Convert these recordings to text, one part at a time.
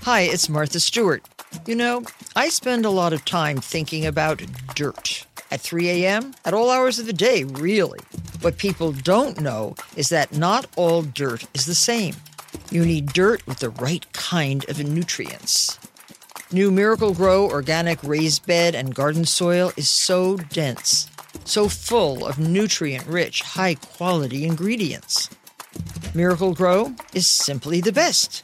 Hi, it's Martha Stewart. You know, I spend a lot of time thinking about dirt. At 3 a.m., at all hours of the day, really. What people don't know is that not all dirt is the same. You need dirt with the right kind of nutrients. New Miracle-Gro organic raised bed and garden soil is so dense, so full of nutrient-rich, high-quality ingredients. Miracle-Gro is simply the best.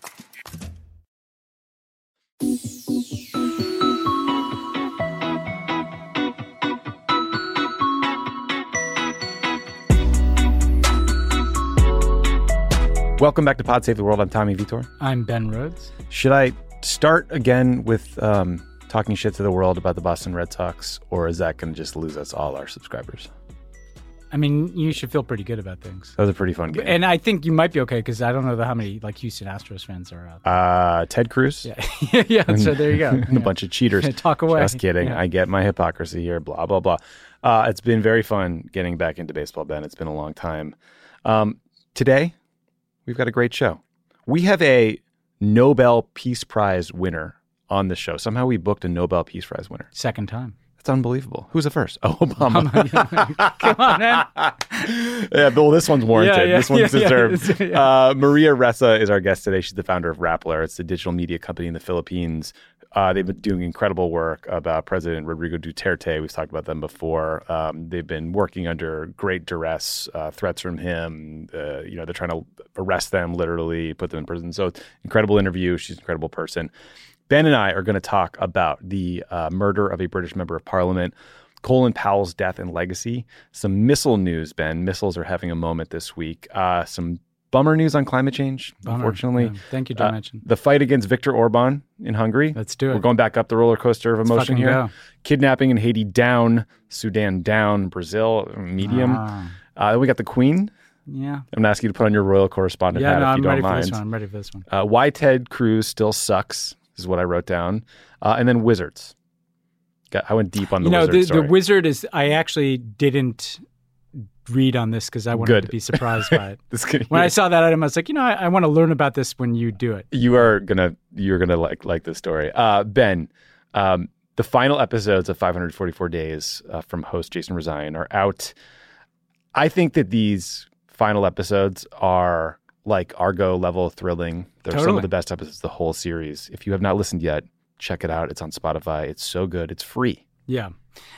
Welcome back to Pod Save the World. I'm Tommy Vitor. I'm Ben Rhodes. Should I start again with talking shit to the world about the Boston Red Sox, or is that going to just lose us all our subscribers? I mean, you should feel pretty good about things. That was a pretty fun game. And I think you might be okay, because I don't know how many Houston Astros fans are out. Ted Cruz. Yeah, yeah. So there you go. And a bunch of cheaters. Talk away. Just kidding. Yeah. I get my hypocrisy here. Blah, blah, blah. It's been very fun getting back into baseball, Ben. It's been a long time. Today, we've got a great show. We have a Nobel Peace Prize winner on the show. Somehow we booked a Nobel Peace Prize winner. Second time. That's unbelievable. Who's the first? Oh, Obama. Come on, man. Yeah, well, this one's warranted. Yeah, this one's deserved. Yeah. Maria Ressa is our guest today. She's the founder of Rappler. It's a digital media company in the Philippines. They've been doing incredible work about President Rodrigo Duterte. We've talked about them before. They've been working under great duress, threats from him. They're trying to arrest them, literally, put them in prison. So incredible interview. She's an incredible person. Ben and I are going to talk about the murder of a British member of parliament, Colin Powell's death and legacy, some missile news, Ben. Missiles are having a moment this week. Some bummer news on climate change, unfortunately. Yeah. Thank you, Dimension. The fight against Viktor Orban in Hungary. Let's do it. We're going back up the roller coaster of emotion here. Go. Kidnapping in Haiti down, Sudan down, Brazil medium. We got the Queen. Yeah. I'm going to ask you to put on your royal correspondent hat if you don't mind. I'm ready for this one. Why Ted Cruz still sucks is what I wrote down. And then Wizards. I went deep on the Wizard story. The Wizard is, I actually didn't read on this because I wanted to be surprised by it. When I saw that item, I was like, I want to learn about this when you do it. You're gonna like this story. Ben, the final episodes of 544 Days from host Jason Rezaian are out. I think that these final episodes are like Argo level thrilling. They're some of the best episodes of the whole series. If you have not listened yet, check it out. It's on Spotify. It's so good. It's free. Yeah.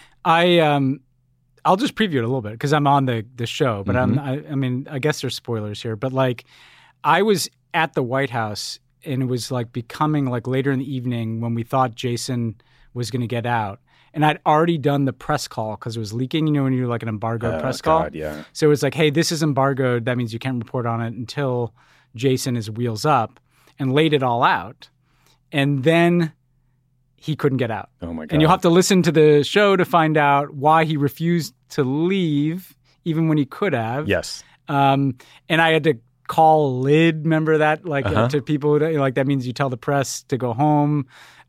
I'll just preview it a little bit because I'm on the show, but I guess there's spoilers here, but I was at the White House and it was becoming later in the evening when we thought Jason was going to get out. And I'd already done the press call because it was leaking, when you do an embargoed press call. Yeah. So it was hey, this is embargoed. That means you can't report on it until Jason is wheels up, and laid it all out. And then he couldn't get out. Oh my God. And you'll have to listen to the show to find out why he refused to leave even when he could have. Yes. And I had to call lid, remember that? To people, that means you tell the press to go home.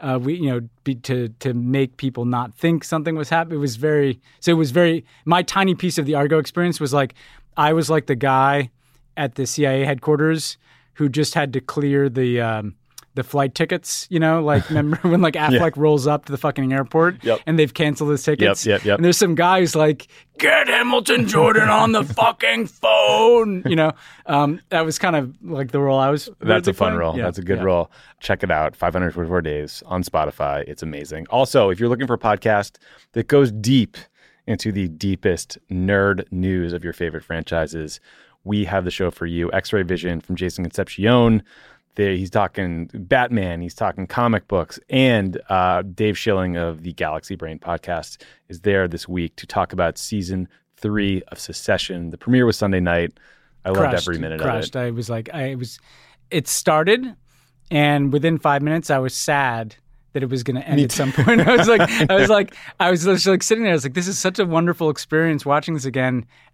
To make people not think something was happening. It was very, my tiny piece of the Argo experience was I was the guy at the CIA headquarters who just had to clear the flight tickets, remember when Affleck rolls up to the fucking airport and they've canceled his tickets? Yep. And there's some guy who's get Hamilton Jordan on the fucking phone. That was kind of the role I was. That's a fun playing. role. Yeah. That's a good role. Check it out. 544 Days on Spotify. It's amazing. Also, if you're looking for a podcast that goes deep into the deepest nerd news of your favorite franchises, we have the show for you. X-Ray Vision from Jason Concepcion. He's talking Batman, he's talking comic books, and Dave Schilling of the Galaxy Brain podcast is there this week to talk about season 3 of Succession. The premiere was Sunday night. I loved every minute of it. I was it started, and within 5 minutes, I was sad that it was going to end at some point. I was just sitting there. I was this is such a wonderful experience watching this again.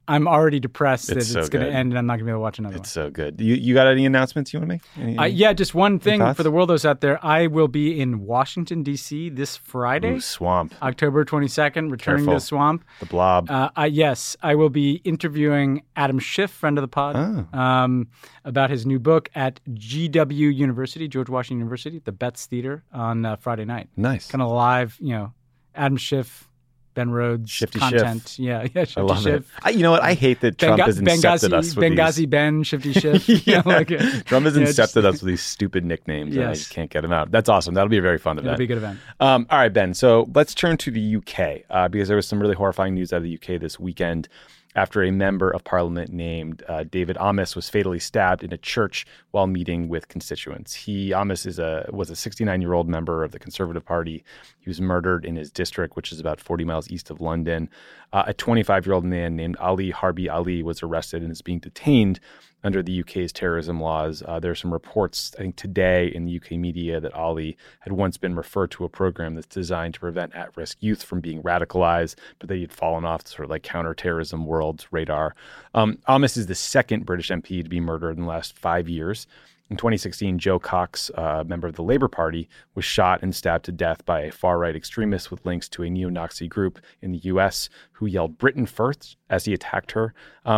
I'm already depressed that It's so it's going to good. end and I'm not going to be able to watch another one. It's so good. You got any announcements you want to make? Yeah, just one thing thoughts? for the worldos out there. I will be in Washington, D.C. this Friday, Ooh, Swamp. October 22nd, returning Careful. to the Swamp. The Blob. Yes, I will be interviewing Adam Schiff, friend of the pod, about his new book at GW University, George Washington University, the Betts Theater on Friday night. Nice. Kind of live, Adam Schiff, Ben Rhodes, Shifty content. Schiff. Yeah, Shifty I love Schiff. it. You know what? I hate that Trump has incepted us with Benghazi Ben, Shifty Schiff. Trump has incepted us with these stupid nicknames, and I just can't get them out. That's awesome. That'll be a very fun event. It'll be a good event. All right, Ben. So let's turn to the UK because there was some really horrifying news out of the UK this weekend after a member of parliament named David Amess was fatally stabbed in a church while meeting with constituents. Amess was a 69-year-old member of the Conservative Party. He was murdered in his district, which is about 40 miles east of London. A 25-year-old man named Ali Harbi Ali was arrested and is being detained under the UK's terrorism laws. There are some reports, I think today in the UK media, that Ali had once been referred to a program that's designed to prevent at-risk youth from being radicalized, but that he had fallen off the sort of like counterterrorism world's radar. Amess is the second British MP to be murdered in the last 5 years. In 2016, Joe Cox, a member of the Labour Party, was shot and stabbed to death by a far-right extremist with links to a neo-Nazi group in the U.S. who yelled "Britain first" as he attacked her.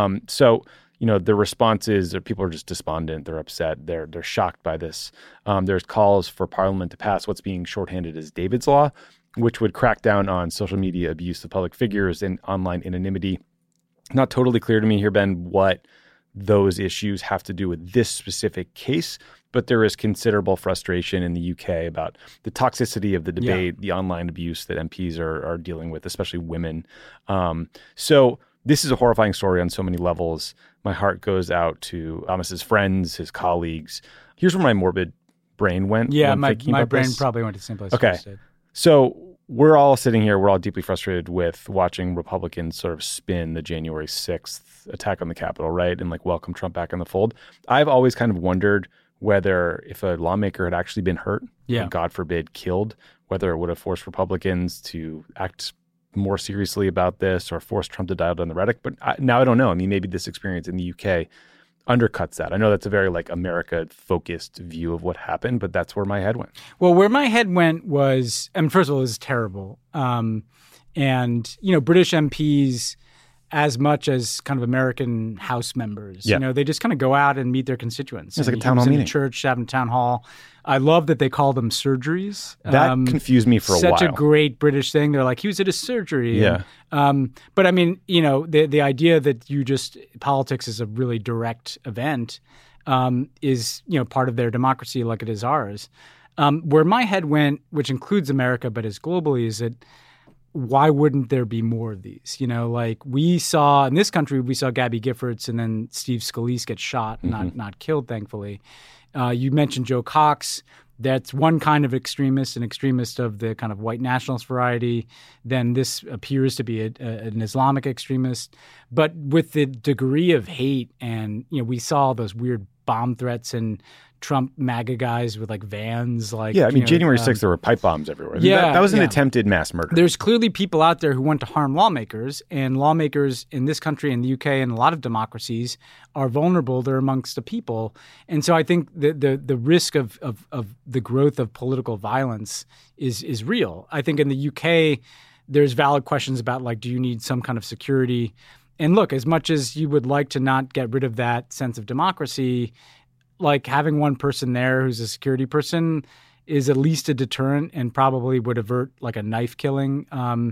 The response is people are just despondent. They're upset. They're shocked by this. There's calls for Parliament to pass what's being shorthanded as David's Law, which would crack down on social media abuse of public figures and online anonymity. Not totally clear to me here, Ben, what those issues have to do with this specific case, but there is considerable frustration in the UK about the toxicity of the debate, the online abuse that MPs are dealing with, especially women. So this is a horrifying story on so many levels. My heart goes out to Amess's friends, his colleagues. Here's where my morbid brain went. Yeah, my brain probably went to the same place. Okay. So we're all sitting here, we're all deeply frustrated with watching Republicans sort of spin the January 6th attack on the Capitol, right? And welcome Trump back in the fold. I've always kind of wondered whether if a lawmaker had actually been hurt, or God forbid, killed, whether it would have forced Republicans to act more seriously about this or force Trump to dial down the rhetoric. But now I don't know. I mean, maybe this experience in the UK undercuts that. I know that's a very America-focused view of what happened, but that's where my head went. Well, where my head went was, first of all, it was terrible. British MPs, as much as kind of American House members, they just kind of go out and meet their constituents. It's like a town hall meeting. In a church, having a town hall. I love that they call them surgeries. That confused me for a while. Such a great British thing. They're like, he was at a surgery. Yeah. But I mean, the idea that politics is a really direct event is, part of their democracy like it is ours. Where my head went, which includes America but is globally, is that why wouldn't there be more of these? We saw in this country, we saw Gabby Giffords and then Steve Scalise get shot, not killed, thankfully. You mentioned Joe Cox. That's one kind of extremist, an extremist of the kind of white nationalist variety. Then this appears to be an Islamic extremist. But with the degree of hate and, we saw those weird bomb threats and Trump MAGA guys with vans. January 6th, there were pipe bombs everywhere. That was an attempted mass murder. There's clearly people out there who want to harm lawmakers, and lawmakers in this country, in the UK, and a lot of democracies are vulnerable. They're amongst the people. And so I think the risk of the growth of political violence is real. I think in the UK, there's valid questions about do you need some kind of security? And look, as much as you would like to not get rid of that sense of democracy, having one person there who's a security person is at least a deterrent and probably would avert a knife killing.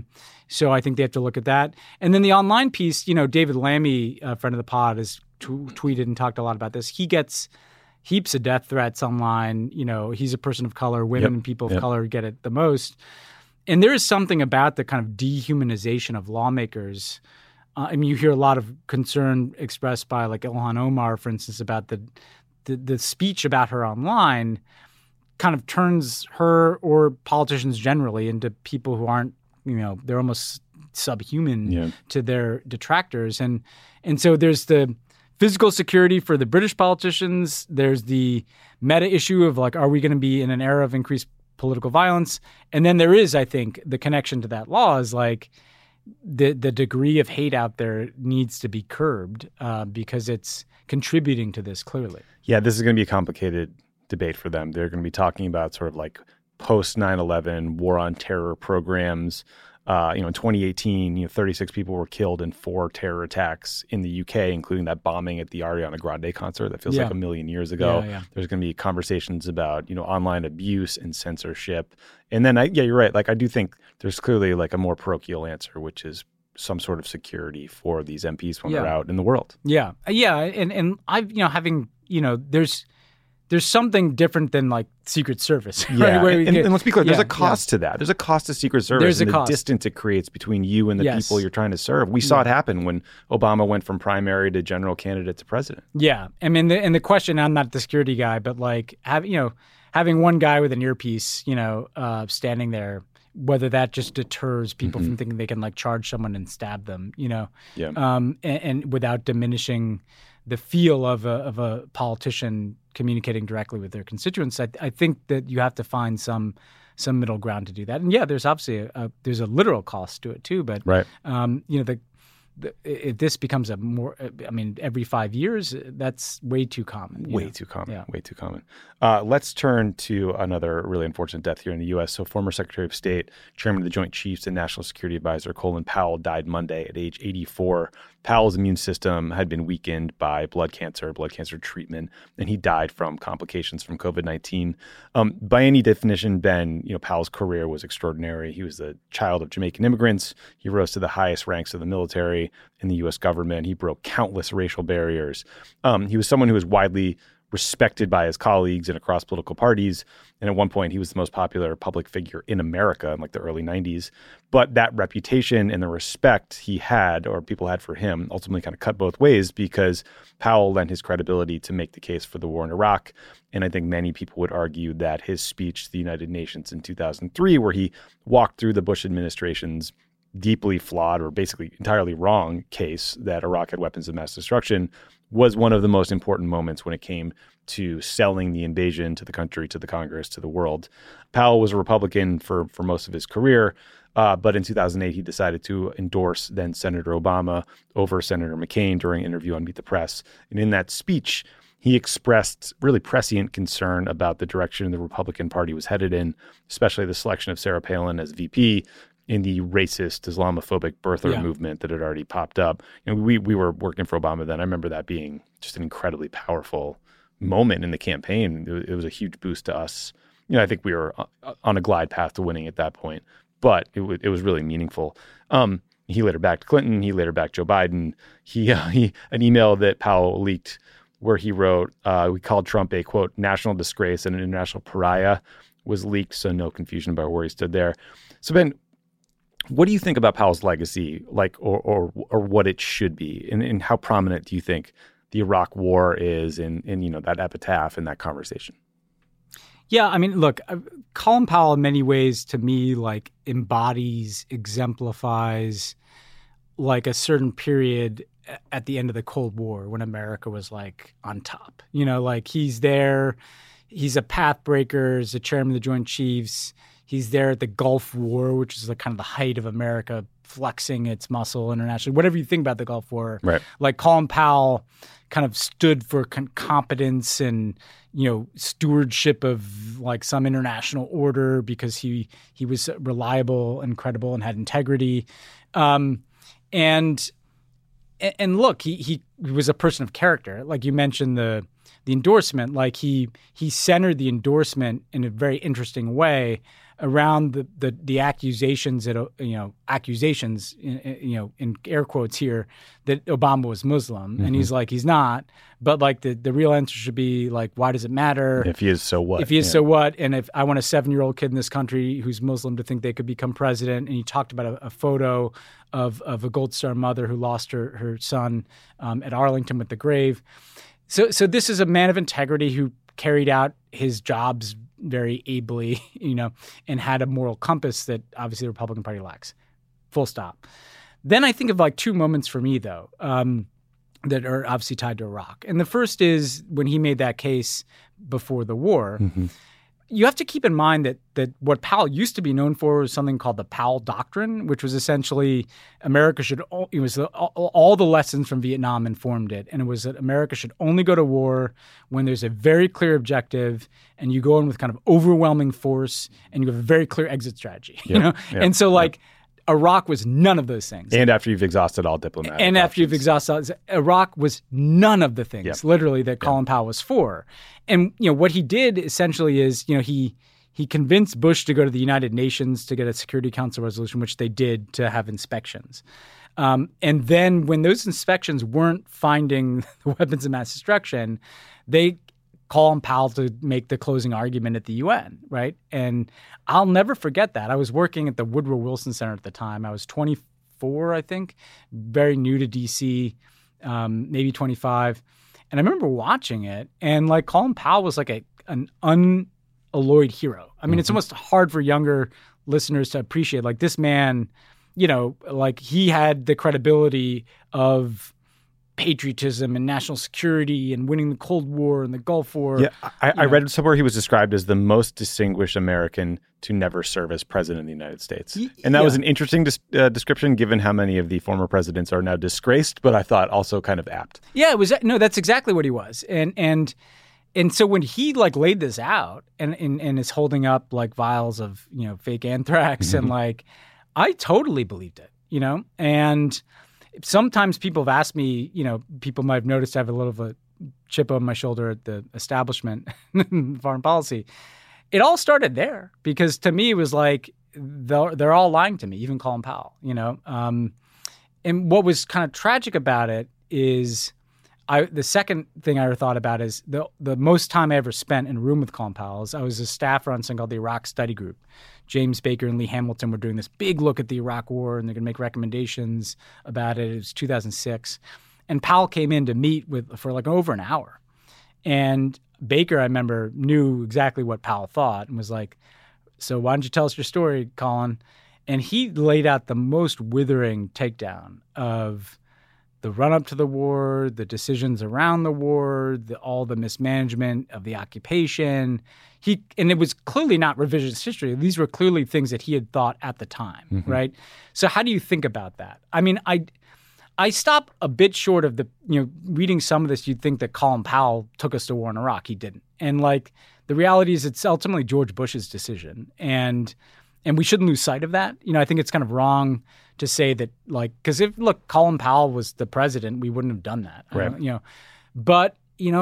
So I think they have to look at that. And then the online piece, David Lammy, a friend of the pod, has tweeted and talked a lot about this. He gets heaps of death threats online. He's a person of color. Women and people of color get it the most. And there is something about the kind of dehumanization of lawmakers. You hear a lot of concern expressed by Ilhan Omar, for instance, about the speech about her online kind of turns her or politicians generally into people who aren't, they're almost subhuman to their detractors. And so there's the physical security for the British politicians. There's the meta issue of are we going to be in an era of increased political violence? And then there is, I think, the connection to that law is the degree of hate out there needs to be curbed because it's contributing to this clearly. Yeah, this is going to be a complicated debate for them. They're going to be talking about sort of like post 9/11 war on terror programs. In 2018, 36 people were killed in 4 terror attacks in the UK, including that bombing at the Ariana Grande concert that feels like a million years ago. There's going to be conversations about, online abuse and censorship. And then, you're right. Like, I do think there's clearly like a more parochial answer, which is some sort of security for these MPs when they're out in the world. Yeah. And I've, having, there's something different than like Secret Service. Yeah, right? And let's be clear, there's a cost to that. There's a cost to Secret Service and the distance it creates between you and the people you're trying to serve. We saw it happen when Obama went from primary to general candidate to president. Yeah. I mean, and the question, I'm not the security guy, but like, having one guy with an earpiece, standing there, whether that just deters people from thinking they can like charge someone and stab them, and without diminishing the feel of a politician communicating directly with their constituents. I think that you have to find some middle ground to do that. And there's obviously there's a literal cost to it too. But if this becomes a more, every 5 years, that's way too common. Way too common. Let's turn to another really unfortunate death here in the U.S. So former Secretary of State, Chairman of the Joint Chiefs and National Security Advisor Colin Powell died Monday at age 84. Powell's immune system had been weakened by blood cancer treatment, and he died from complications from COVID-19. By any definition, Ben, Powell's career was extraordinary. He was the child of Jamaican immigrants. He rose to the highest ranks of the military in the U.S. government. He broke countless racial barriers. He was someone who was widely respected by his colleagues and across political parties. And at one point, he was the most popular public figure in America in like the early 90s. But that reputation and the respect he had, or people had for him, ultimately kind of cut both ways because Powell lent his credibility to make the case for the war in Iraq. And I think many people would argue that his speech to the United Nations in 2003, where he walked through the Bush administration's deeply flawed or basically entirely wrong case that Iraq had weapons of mass destruction, was one of the most important moments when it came to selling the invasion to the country, to the Congress, to the world. Powell was a Republican for most of his career, but in 2008, he decided to endorse then Senator Obama over Senator McCain during an interview on Meet the Press. And in that speech, he expressed really prescient concern about the direction the Republican Party was headed in, especially the selection of Sarah Palin as VP in the racist, Islamophobic birther movement that had already popped up. We were working for Obama then. I remember that being just an incredibly powerful moment in the campaign. It was a huge boost to us. I think we were on a glide path to winning at that point, but it was really meaningful. He later backed Clinton. He later backed Joe Biden. He an email that Powell leaked where he wrote, we called Trump a, quote, national disgrace and an international pariah, was leaked, so no confusion about where he stood there. So Ben, what do you think about Powell's legacy, or what it should be, and how prominent do you think the Iraq War is in that epitaph and that conversation? Yeah, I mean, look, Colin Powell in many ways to me embodies, exemplifies like a certain period at the end of the Cold War when America was on top. He's there, he's a path breaker, he's a chairman of the Joint Chiefs. He's there at the Gulf War, which is kind of the height of America flexing its muscle internationally. Whatever you think about the Gulf War, right? Colin Powell kind of stood for competence and stewardship of some international order because he was reliable and credible and had integrity. And look, he was a person of character. Like you mentioned the endorsement, he centered the endorsement in a very interesting way around the accusations that accusations in air quotes here that Obama was Muslim, and he's he's not, but the real answer should be why does it matter if he is, so what? If he is, so what? And if I want a 7-year-old kid in this country who's Muslim to think they could become president, and he talked about a photo of a Gold Star mother who lost her son at Arlington with the grave. So this is a man of integrity who carried out his jobs very ably, and had a moral compass that obviously the Republican Party lacks. Full stop. Then I think of 2 moments for me, though, that are obviously tied to Iraq. And the first is when he made that case before the war. you have to keep in mind that what Powell used to be known for was something called the Powell Doctrine, which was essentially all the lessons from Vietnam informed it. And it was that America should only go to war when there's a very clear objective and you go in with kind of overwhelming force and you have a very clear exit strategy. Yep. You know? Yep. And so Iraq was none of those things. And after you've exhausted all diplomatic And options. after you've exhausted, Iraq was none of the things, Yep. literally, that Colin Powell was for. And, what he did essentially is, he convinced Bush to go to the United Nations to get a Security Council resolution, which they did, to have inspections. And then when those inspections weren't finding the weapons of mass destruction, they call on Powell to make the closing argument at the UN, right? And I'll never forget that. I was working at the Woodrow Wilson Center at the time. I was 24, I think, very new to D.C., maybe 25. And I remember watching it, and Colin Powell was an unalloyed hero. I mean, It's almost hard for younger listeners to appreciate. This man, he had the credibility of patriotism and national security and winning the Cold War and the Gulf War. Yeah, I read somewhere he was described as the most distinguished American to never serve as president of the United States. And that was an interesting description, given how many of the former presidents are now disgraced, but I thought also kind of apt. Yeah, it was. No, that's exactly what he was. And so when he laid this out and is holding up vials of fake anthrax and I totally believed it, and sometimes people have asked me, people might have noticed I have a little of a chip on my shoulder at the establishment in foreign policy. It all started there because to me it was they're all lying to me, even Colin Powell, And what was kind of tragic about it is the second thing I ever thought about is the most time I ever spent in a room with Colin Powell is I was a staffer on something called the Iraq Study Group. James Baker and Lee Hamilton were doing this big look at the Iraq War, and they're going to make recommendations about it. It was 2006. And Powell came in to meet for over an hour. And Baker, I remember, knew exactly what Powell thought and was like, so why don't you tell us your story, Colin? And he laid out the most withering takedown of the run-up to the war, the decisions around the war, all the mismanagement of the occupation. And it was clearly not revisionist history. These were clearly things that he had thought at the time, right? So how do you think about that? I mean, I stop a bit short of reading some of this, you'd think that Colin Powell took us to war in Iraq. He didn't. And the reality is it's ultimately George Bush's decision. And we shouldn't lose sight of that. I think it's kind of wrong to say that because Colin Powell was the president, we wouldn't have done that. Right. But,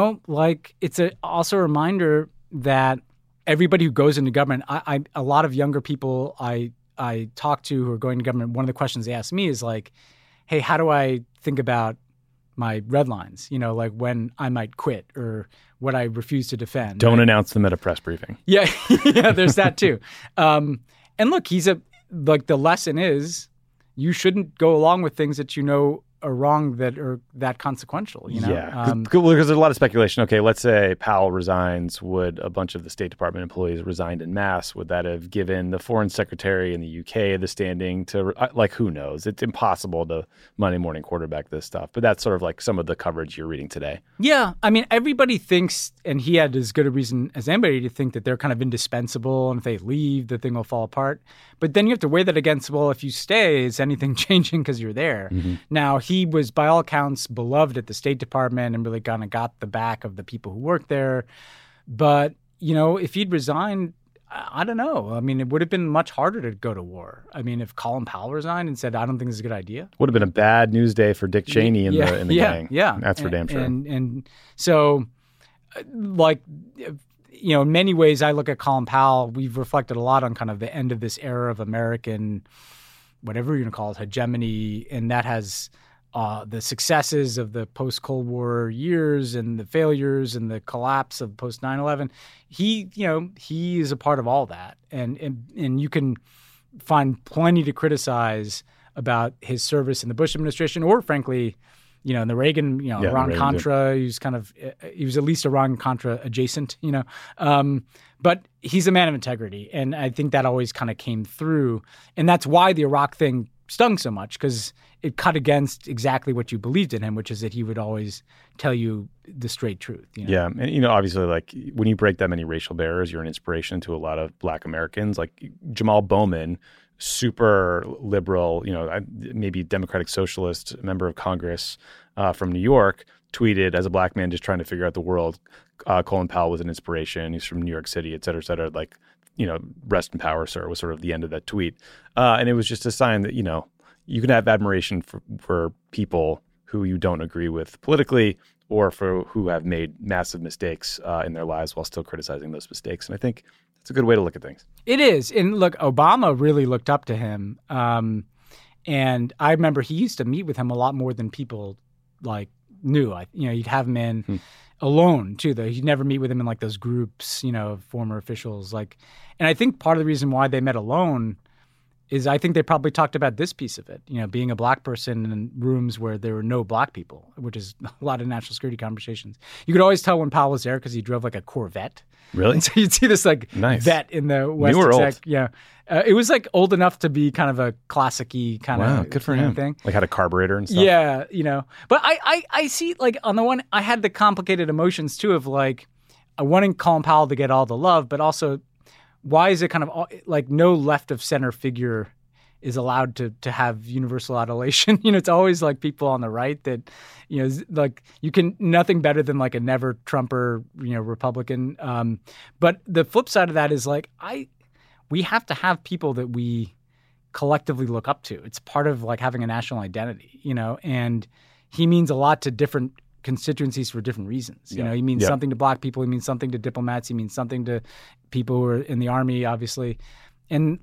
it's also a reminder that everybody who goes into government, a lot of younger people I talk to who are going to government, one of the questions they ask me is hey, how do I think about my red lines? When I might quit or what I refuse to defend. Don't announce them at a press briefing. Yeah, yeah, there's that too. And look, the lesson is you shouldn't go along with things that are wrong that are that consequential. Yeah, because there's a lot of speculation. Okay, let's say Powell resigns. Would a bunch of the State Department employees resign en masse? Would that have given the Foreign Secretary in the UK the standing to, who knows? It's impossible to Monday morning quarterback this stuff. But that's sort of some of the coverage you're reading today. Yeah, I mean, everybody thinks, and he had as good a reason as anybody to think that they're kind of indispensable, and if they leave, the thing will fall apart. But then you have to weigh that against, well, if you stay, is anything changing because you're there? Now, he was, by all accounts, beloved at the State Department and really kind of got the back of the people who worked there. But, if he'd resigned, I don't know. I mean, it would have been much harder to go to war. I mean, if Colin Powell resigned and said, I don't think this is a good idea. Would have been a bad news day for Dick Cheney in the gang. Yeah. That's for damn sure. And so, in many ways, I look at Colin Powell, we've reflected a lot on kind of the end of this era of American, whatever you're going to call it, hegemony, and that has the successes of the post-Cold War years and the failures and the collapse of post 9/11. He is a part of all that, and you can find plenty to criticize about his service in the Bush administration, or frankly, in the Reagan, Iran-Contra, he was at least Iran-Contra adjacent, but he's a man of integrity. And I think that always kind of came through. And that's why the Iraq thing stung so much because it cut against exactly what you believed in him, which is that he would always tell you the straight truth. You know? Yeah. And, obviously, like when you break that many racial barriers, you're an inspiration to a lot of Black Americans. Like Jamal Bowman, super liberal, maybe Democratic Socialist member of Congress from New York, tweeted as a Black man just trying to figure out the world. Colin Powell was an inspiration. He's from New York City, et cetera, et cetera. Like, rest in power, sir, was sort of the end of that tweet. And it was just a sign that, you can have admiration for people who you don't agree with politically or for who have made massive mistakes in their lives while still criticizing those mistakes. And I think that's a good way to look at things. It is. And look, Obama really looked up to him. And I remember he used to meet with him a lot more than people knew. You'd have him in alone too, though. He'd never meet with him in like those groups, of former officials. And I think part of the reason why they met alone is I think they probably talked about this piece of it, being a Black person in rooms where there were no Black people, which is a lot of national security conversations. You could always tell when Powell was there because he drove like a Corvette. Really? And so you'd see this nice vet in the West New or Exec. Old? Yeah. It was like old enough to be kind of a classic-y kind of good for him. thing. Like had a carburetor and stuff. Yeah, But I see, like, on the one, I had the complicated emotions too of like, I wanting Colin Powell to get all the love, but also why is it kind of like no left of center figure is allowed to have universal adulation? It's always like people on the right that, like you can nothing better than like a never Trumper, Republican. But the flip side of that is like we have to have people that we collectively look up to. It's part of like having a national identity, and he means a lot to different constituencies for different reasons. He means something to Black people. He means something to diplomats. He means something to people who are in the army, obviously. And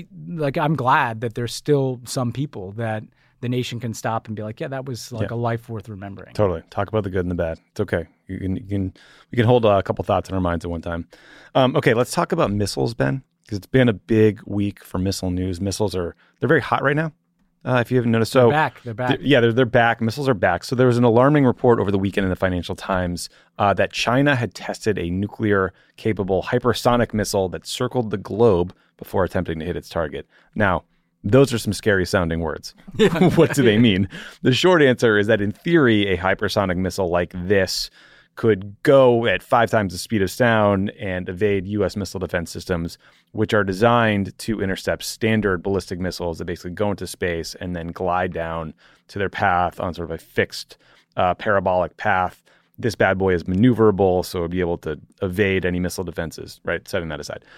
I'm glad that there's still some people that the nation can stop and be like, yeah, that was like a life worth remembering. Totally. Talk about the good and the bad. It's okay. We can hold a couple thoughts in our minds at one time. Okay, let's talk about missiles, Ben, because it's been a big week for missile news. They're very hot right now. If you haven't noticed. So they're back. They're back. Missiles are back. So there was an alarming report over the weekend in the Financial Times that China had tested a nuclear-capable hypersonic missile that circled the globe before attempting to hit its target. Now, those are some scary-sounding words. What do they mean? The short answer is that in theory, a hypersonic missile like this could go at 5 times the speed of sound and evade U.S. missile defense systems, which are designed to intercept standard ballistic missiles that basically go into space and then glide down to their path on sort of a fixed parabolic path. This bad boy is maneuverable, so it would be able to evade any missile defenses, right? Setting that aside.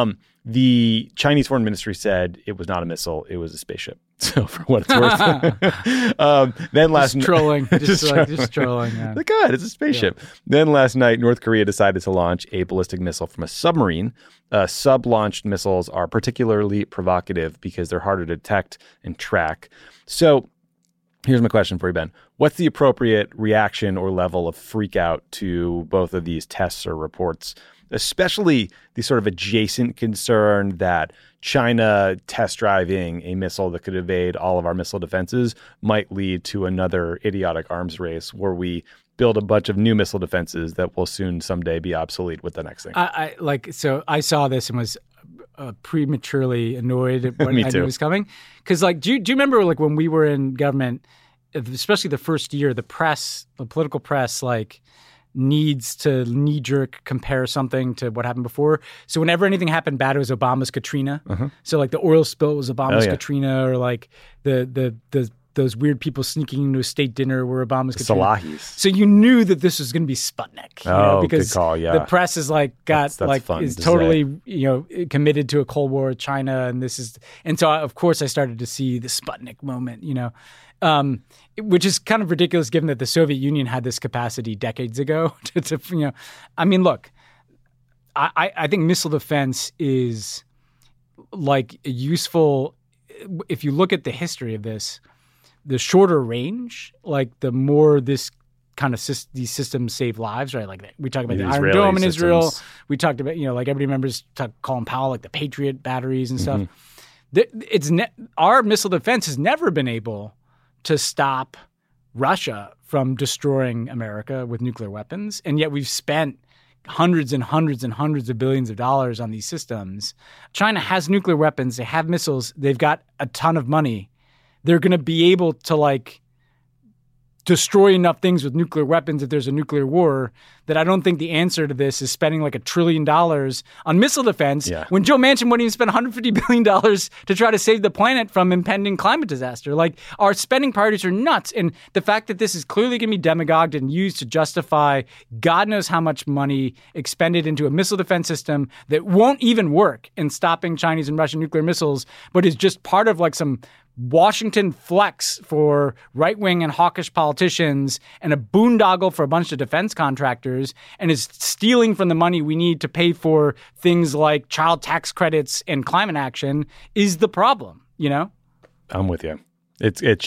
The Chinese Foreign Ministry said it was not a missile, it was a spaceship. So for what it's worth. Then last night, trolling, just trolling. Yeah. Like, God, it's a spaceship. Yeah. Then last night, North Korea decided to launch a ballistic missile from a submarine. Sub-launched missiles are particularly provocative because they're harder to detect and track. So here's my question for you, Ben. What's the appropriate reaction or level of freak out to both of these tests or reports, especially the sort of adjacent concern that China test driving a missile that could evade all of our missile defenses might lead to another idiotic arms race where we build a bunch of new missile defenses that will soon someday be obsolete with the next thing? So I saw this and was prematurely annoyed at what I knew was coming. Because do you remember like when we were in government, especially the first year, the political press, needs to knee-jerk compare something to what happened before. So whenever anything happened bad, it was Obama's Katrina. Uh-huh. So the oil spill was Obama's Katrina, or those weird people sneaking into a state dinner were Obama's Katrina. Salahis. So you knew that this was going to be Sputnik. Because good call, yeah. The press is is totally committed to a Cold War with China, and so of course I started to see the Sputnik moment. Which is kind of ridiculous given that the Soviet Union had this capacity decades ago I mean, look, I think missile defense is useful. If you look at the history of this, the shorter range, the more this kind of these systems save lives, right? We talk about the Iron Dome in Israel. We talked about, everybody remembers Colin Powell, the Patriot batteries and stuff. Our missile defense has never been able to stop Russia from destroying America with nuclear weapons. And yet we've spent hundreds and hundreds and hundreds of billions of dollars on these systems. China has nuclear weapons. They have missiles. They've got a ton of money. they're going to be able to like destroy enough things with nuclear weapons if there's a nuclear war, that I don't think the answer to this is spending like $1 trillion on missile defense when Joe Manchin wouldn't even spend $150 billion to try to save the planet from impending climate disaster. Like, our spending priorities are nuts. And the fact that this is clearly going to be demagogued and used to justify God knows how much money expended into a missile defense system that won't even work in stopping Chinese and Russian nuclear missiles, but is just part of like some Washington flex for right-wing and hawkish politicians and a boondoggle for a bunch of defense contractors, and is stealing from the money we need to pay for things like child tax credits and climate action, is the problem, you know? I'm with you. It's going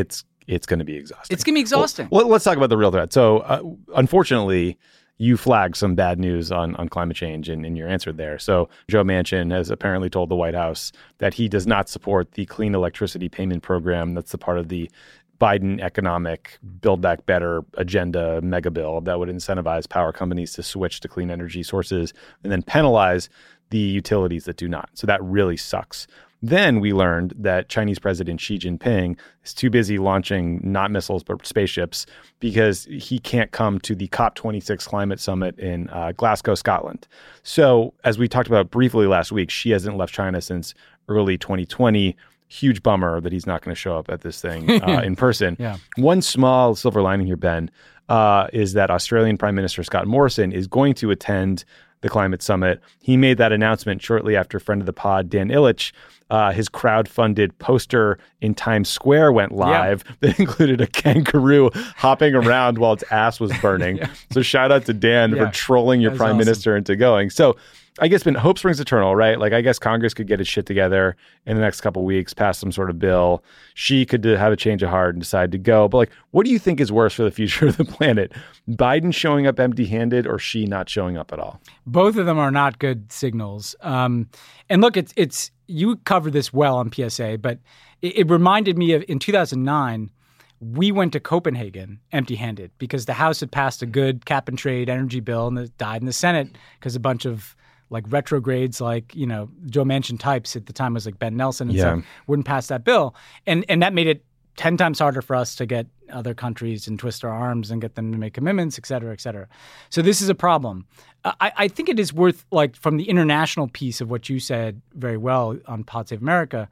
to be exhausting. It's going to be exhausting. Well, let's talk about the real threat. So unfortunately, you flagged some bad news on climate change in your answer there. So Joe Manchin has apparently told the White House that he does not support the clean electricity payment program. That's the part of the Biden economic Build Back Better agenda mega bill that would incentivize power companies to switch to clean energy sources and then penalize the utilities that do not. So that really sucks. Then we learned that Chinese President Xi Jinping is too busy launching not missiles but spaceships because he can't come to the COP26 climate summit in Glasgow, Scotland. So as we talked about briefly last week, Xi hasn't left China since early 2020. Huge bummer that he's not going to show up at this thing in person. Yeah. One small silver lining here, Ben, is that Australian Prime Minister Scott Morrison is going to attend the climate summit. He made that announcement shortly after friend of the pod, Dan Illich, his crowd-funded poster in Times Square went live that included a kangaroo hopping around while its ass was burning. So shout out to Dan for trolling your prime minister into going. So I guess, Ben, hope springs eternal, right? Like, I guess Congress could get its shit together in the next couple of weeks, pass some sort of bill. She could have a change of heart and decide to go. But like, what do you think is worse for the future of the planet? Biden showing up empty-handed or she not showing up at all? Both of them are not good signals. And look, it's you covered this well on PSA, but it reminded me of in 2009, we went to Copenhagen empty-handed because the House had passed a good cap and trade energy bill and it died in the Senate because a bunch of like retrogrades, like, you know, Joe Manchin types at the time was like Ben Nelson and stuff, wouldn't pass that bill. And that made it 10 times harder for us to get other countries and twist our arms and get them to make commitments, et cetera, et cetera. So this is a problem. I think it is worth, like, from the international piece of what you said very well on Pod Save America,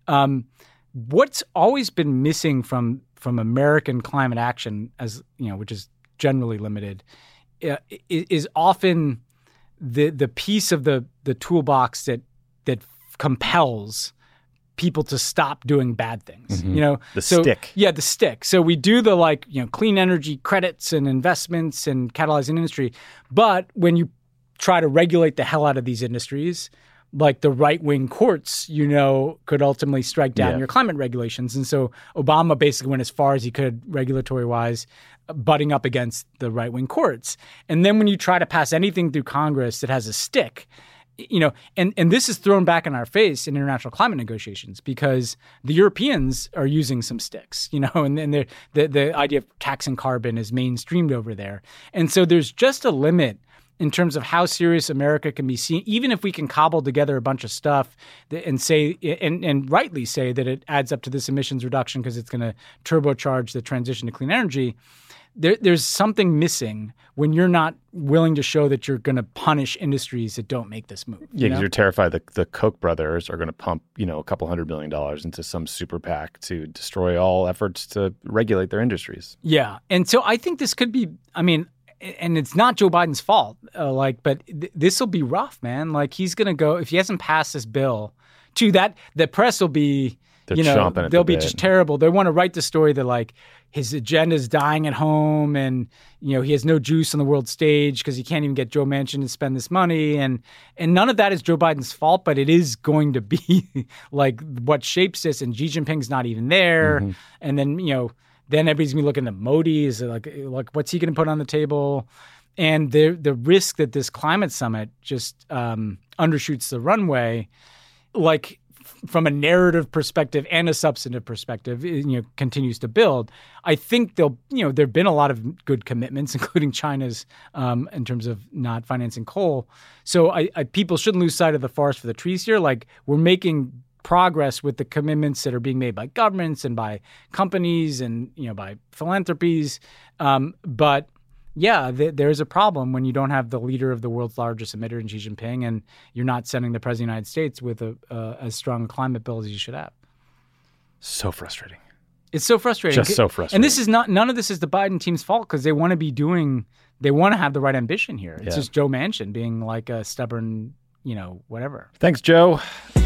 what's always been missing from American climate action, as you know, which is generally limited, is often the piece of the toolbox that compels people to stop doing bad things. Mm-hmm. You know, the stick. Yeah, the stick. So we do the, like, you know, clean energy credits and investments and catalyzing industry, but when you try to regulate the hell out of these industries, like the right-wing courts, you know, could ultimately strike down your climate regulations. And so Obama basically went as far as he could regulatory-wise, butting up against the right-wing courts. And then when you try to pass anything through Congress that has a stick, you know, and this is thrown back in our face in international climate negotiations because the Europeans are using some sticks, you know, and then the idea of taxing carbon is mainstreamed over there. And so there's just a limit in terms of how serious America can be seen, even if we can cobble together a bunch of stuff and say, and rightly say that it adds up to this emissions reduction because it's going to turbocharge the transition to clean energy. There's something missing when you're not willing to show that you're going to punish industries that don't make this move. Yeah, because you're terrified the Koch brothers are going to pump, you know, a couple $100 billion into some super PAC to destroy all efforts to regulate their industries. Yeah. And so I think this could be, I mean, and it's not Joe Biden's fault, but this will be rough, man. Like, he's going to go, if he hasn't passed this bill, to that, the press will be, they're they'll be just terrible. They want to write the story that, like, his agenda's dying at home and, you know, he has no juice on the world stage because he can't even get Joe Manchin to spend this money. And none of that is Joe Biden's fault, but it is going to be like what shapes this. And Xi Jinping's not even there. Mm-hmm. And then, you know, then everybody's going to be looking at Modi is like what's he going to put on the table? And the risk that this climate summit just undershoots the runway, like from a narrative perspective and a substantive perspective, you know, continues to build. I think there've been a lot of good commitments, including China's, in terms of not financing coal. So people shouldn't lose sight of the forest for the trees here. Like, we're making progress with the commitments that are being made by governments and by companies and by philanthropies. But yeah, there's a problem when you don't have the leader of the world's largest emitter in Xi Jinping, and you're not sending the president of the United States with as strong a climate bill as you should have. So frustrating. It's so frustrating. Just so frustrating. And this is none of this is the Biden team's fault because they want to have the right ambition here. It's just Joe Manchin being like a stubborn, whatever. Thanks, Joe.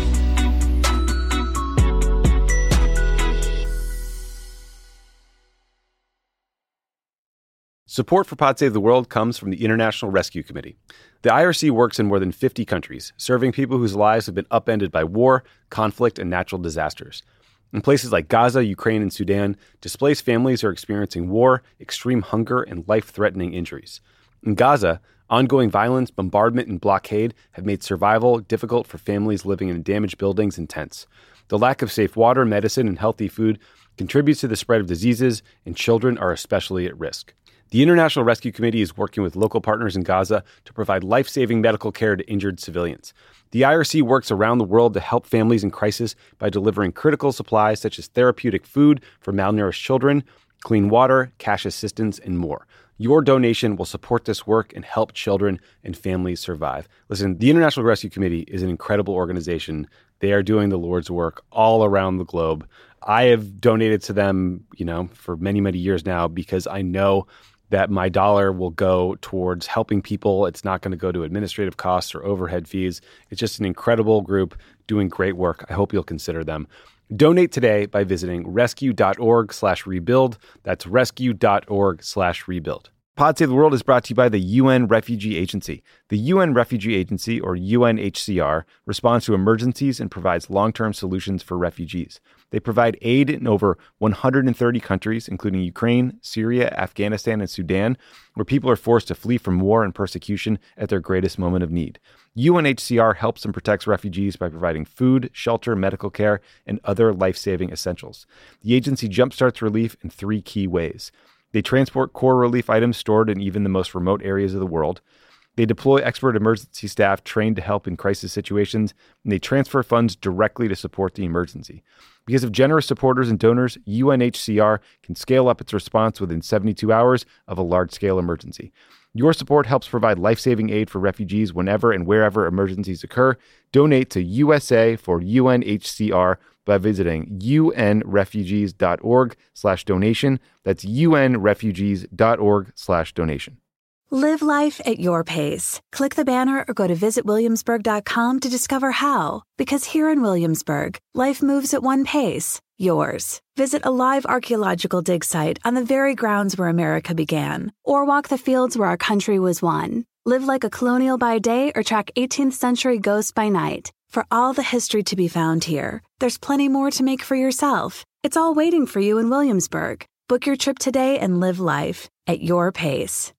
Support for Pod Save the World comes from the International Rescue Committee. The IRC works in more than 50 countries, serving people whose lives have been upended by war, conflict, and natural disasters. In places like Gaza, Ukraine, and Sudan, displaced families are experiencing war, extreme hunger, and life-threatening injuries. In Gaza, ongoing violence, bombardment, and blockade have made survival difficult for families living in damaged buildings and tents. The lack of safe water, medicine, and healthy food contributes to the spread of diseases, and children are especially at risk. The International Rescue Committee is working with local partners in Gaza to provide life-saving medical care to injured civilians. The IRC works around the world to help families in crisis by delivering critical supplies such as therapeutic food for malnourished children, clean water, cash assistance, and more. Your donation will support this work and help children and families survive. Listen, the International Rescue Committee is an incredible organization. They are doing the Lord's work all around the globe. I have donated to them, for many, many years now because I know that my dollar will go towards helping people. It's not going to go to administrative costs or overhead fees. It's just an incredible group doing great work. I hope you'll consider them. Donate today by visiting rescue.org/rebuild. That's rescue.org/rebuild. Pod Save the World is brought to you by the UN Refugee Agency. The UN Refugee Agency, or UNHCR, responds to emergencies and provides long-term solutions for refugees. They provide aid in over 130 countries, including Ukraine, Syria, Afghanistan, and Sudan, where people are forced to flee from war and persecution at their greatest moment of need. UNHCR helps and protects refugees by providing food, shelter, medical care, and other life-saving essentials. The agency jumpstarts relief in 3 key ways. They transport core relief items stored in even the most remote areas of the world. They deploy expert emergency staff trained to help in crisis situations, and they transfer funds directly to support the emergency. Because of generous supporters and donors, UNHCR can scale up its response within 72 hours of a large-scale emergency. Your support helps provide life-saving aid for refugees whenever and wherever emergencies occur. Donate to USA for UNHCR by visiting unrefugees.org/donation. That's unrefugees.org/donation. Live life at your pace. Click the banner or go to visitwilliamsburg.com to discover how. Because here in Williamsburg, life moves at one pace, yours. Visit a live archaeological dig site on the very grounds where America began, or walk the fields where our country was won. Live like a colonial by day or track 18th century ghosts by night. For all the history to be found here, there's plenty more to make for yourself. It's all waiting for you in Williamsburg. Book your trip today and live life at your pace.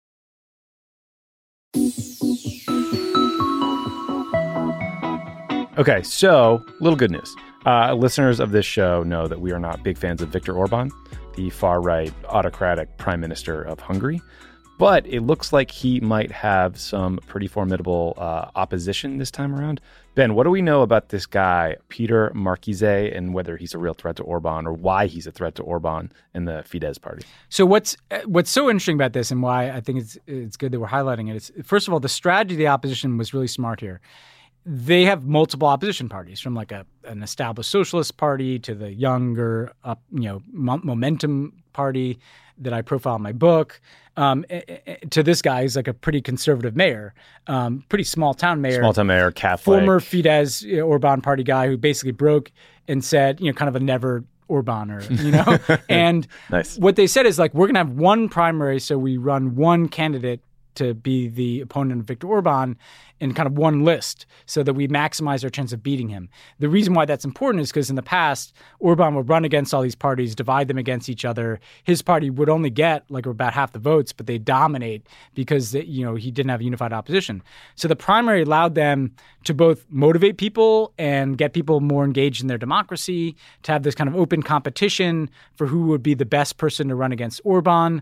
Okay, so little good news. Listeners of this show know that we are not big fans of Viktor Orban, the far-right autocratic prime minister of Hungary. But it looks like he might have some pretty formidable opposition this time around. Ben, what do we know about this guy, Peter Márkizai, and whether he's a real threat to Orban or why he's a threat to Orban and the Fidesz party? So what's so interesting about this and why I think it's good that we're highlighting it is, first of all, the strategy of the opposition was really smart here. They have multiple opposition parties, from like an established socialist party to the younger, Momentum party that I profile in my book, to this guy who's like a pretty conservative mayor, pretty small town mayor, Catholic, former Fidesz Orban party guy who basically broke and said, kind of a never Orbaner, and nice. What they said is like, we're going to have one primary, so we run one candidate to be the opponent of Viktor Orban in kind of one list so that we maximize our chance of beating him. The reason why that's important is because in the past, Orban would run against all these parties, divide them against each other. His party would only get like about half the votes, but they dominate because he didn't have a unified opposition. So the primary allowed them to both motivate people and get people more engaged in their democracy, to have this kind of open competition for who would be the best person to run against Orban.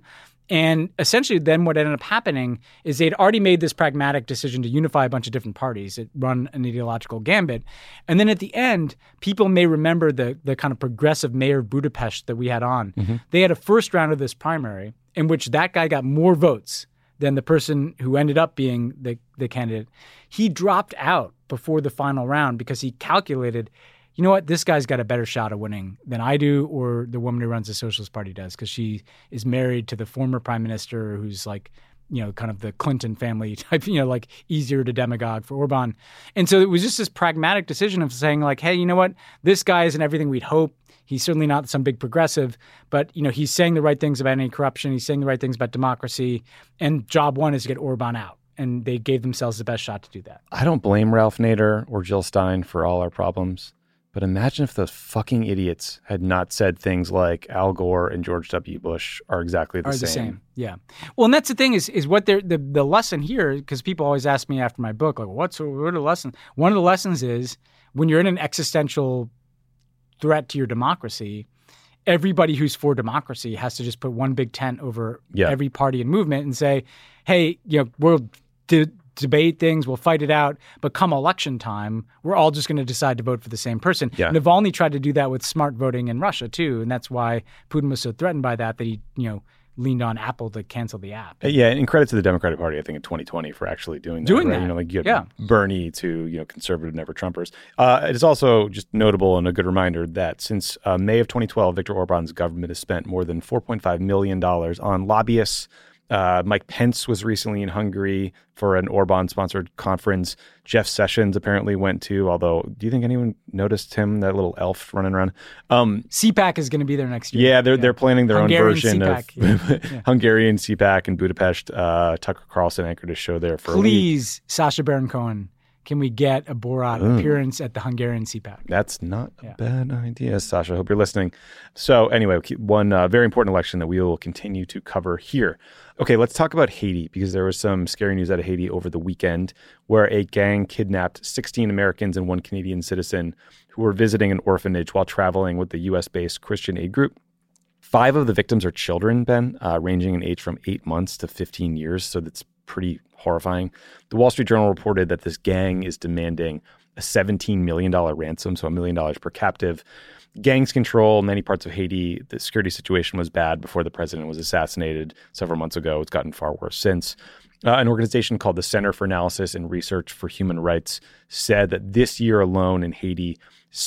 And essentially then what ended up happening is they'd already made this pragmatic decision to unify a bunch of different parties that run an ideological gambit. And then at the end, people may remember the kind of progressive mayor of Budapest that we had on. Mm-hmm. They had a first round of this primary in which that guy got more votes than the person who ended up being the candidate. He dropped out before the final round because he calculated, you know what, this guy's got a better shot of winning than I do or the woman who runs the Socialist Party does because she is married to the former prime minister who's like, kind of the Clinton family type, like easier to demagogue for Orban. And so it was just this pragmatic decision of saying like, hey, you know what, this guy isn't everything we'd hope. He's certainly not some big progressive, but he's saying the right things about anti-corruption. He's saying the right things about democracy. And job one is to get Orban out. And they gave themselves the best shot to do that. I don't blame Ralph Nader or Jill Stein for all our problems. But imagine if those fucking idiots had not said things like Al Gore and George W. Bush are exactly the same. Yeah. Well, and that's the thing is what the lesson here, because people always ask me after my book, like, what are the lessons? One of the lessons is when you're in an existential threat to your democracy, everybody who's for democracy has to just put one big tent over every party and movement and say, hey, we'll debate things, we'll fight it out, but come election time, we're all just going to decide to vote for the same person. Yeah. Navalny tried to do that with smart voting in Russia too, and that's why Putin was so threatened by that he, leaned on Apple to cancel the app. Yeah, and credit to the Democratic Party, I think, in 2020 for actually doing that. Right? You have Bernie to conservative never-Trumpers. It is also just notable and a good reminder that since May of 2012, Viktor Orban's government has spent more than $4.5 million on lobbyists. Mike Pence was recently in Hungary for an Orban-sponsored conference. Jeff Sessions apparently went to, although do you think anyone noticed him, that little elf running around? CPAC is going to be there next year. Yeah, they're planning their Hungarian own version CPAC. of Hungarian CPAC in Budapest. Tucker Carlson anchored a show there for Please, a week. Sacha Baron Cohen, can we get a Borat appearance at the Hungarian CPAC? That's not a bad idea, Sasha. I hope you're listening. So anyway, one very important election that we will continue to cover here. Okay, let's talk about Haiti because there was some scary news out of Haiti over the weekend where a gang kidnapped 16 Americans and one Canadian citizen who were visiting an orphanage while traveling with the U.S.-based Christian Aid Group. 5 of the victims are children, Ben, ranging in age from 8 months to 15 years. So that's pretty horrifying. The Wall Street Journal reported that this gang is demanding a $17 million ransom, so $1 million per captive. Gangs control many parts of Haiti. The security situation was bad before the president was assassinated several months ago. It's gotten far worse since. An organization called the Center for Analysis and Research for Human Rights said that this year alone in Haiti,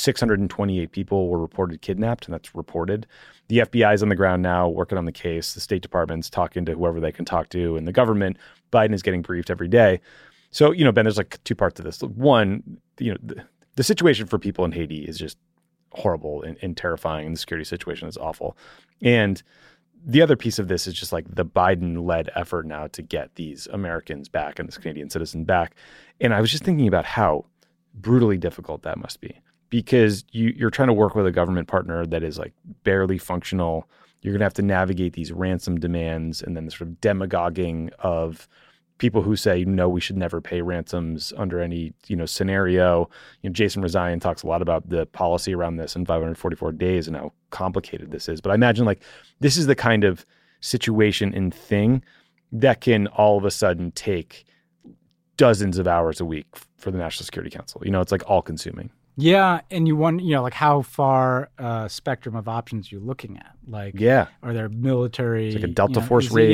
628 people were reported kidnapped, and that's reported. The FBI is on the ground now working on the case. The State Department's talking to whoever they can talk to, and the government, Biden is getting briefed every day. So, Ben, there's like 2 parts to this. One, the situation for people in Haiti is just horrible and terrifying, and the security situation is awful. And the other piece of this is just like the Biden-led effort now to get these Americans back and this Canadian citizen back. And I was just thinking about how brutally difficult that must be because you're trying to work with a government partner that is like barely functional. You're going to have to navigate these ransom demands and then the sort of demagoguing of people who say, no, we should never pay ransoms under any, scenario. Jason Rezaian talks a lot about the policy around this in 544 Days and how complicated this is. But I imagine like this is the kind of situation and thing that can all of a sudden take dozens of hours a week for the National Security Council. It's like all consuming. Yeah, and you wonder, like how far spectrum of options you're looking at. Like, are there military? It's like a Delta Force raid.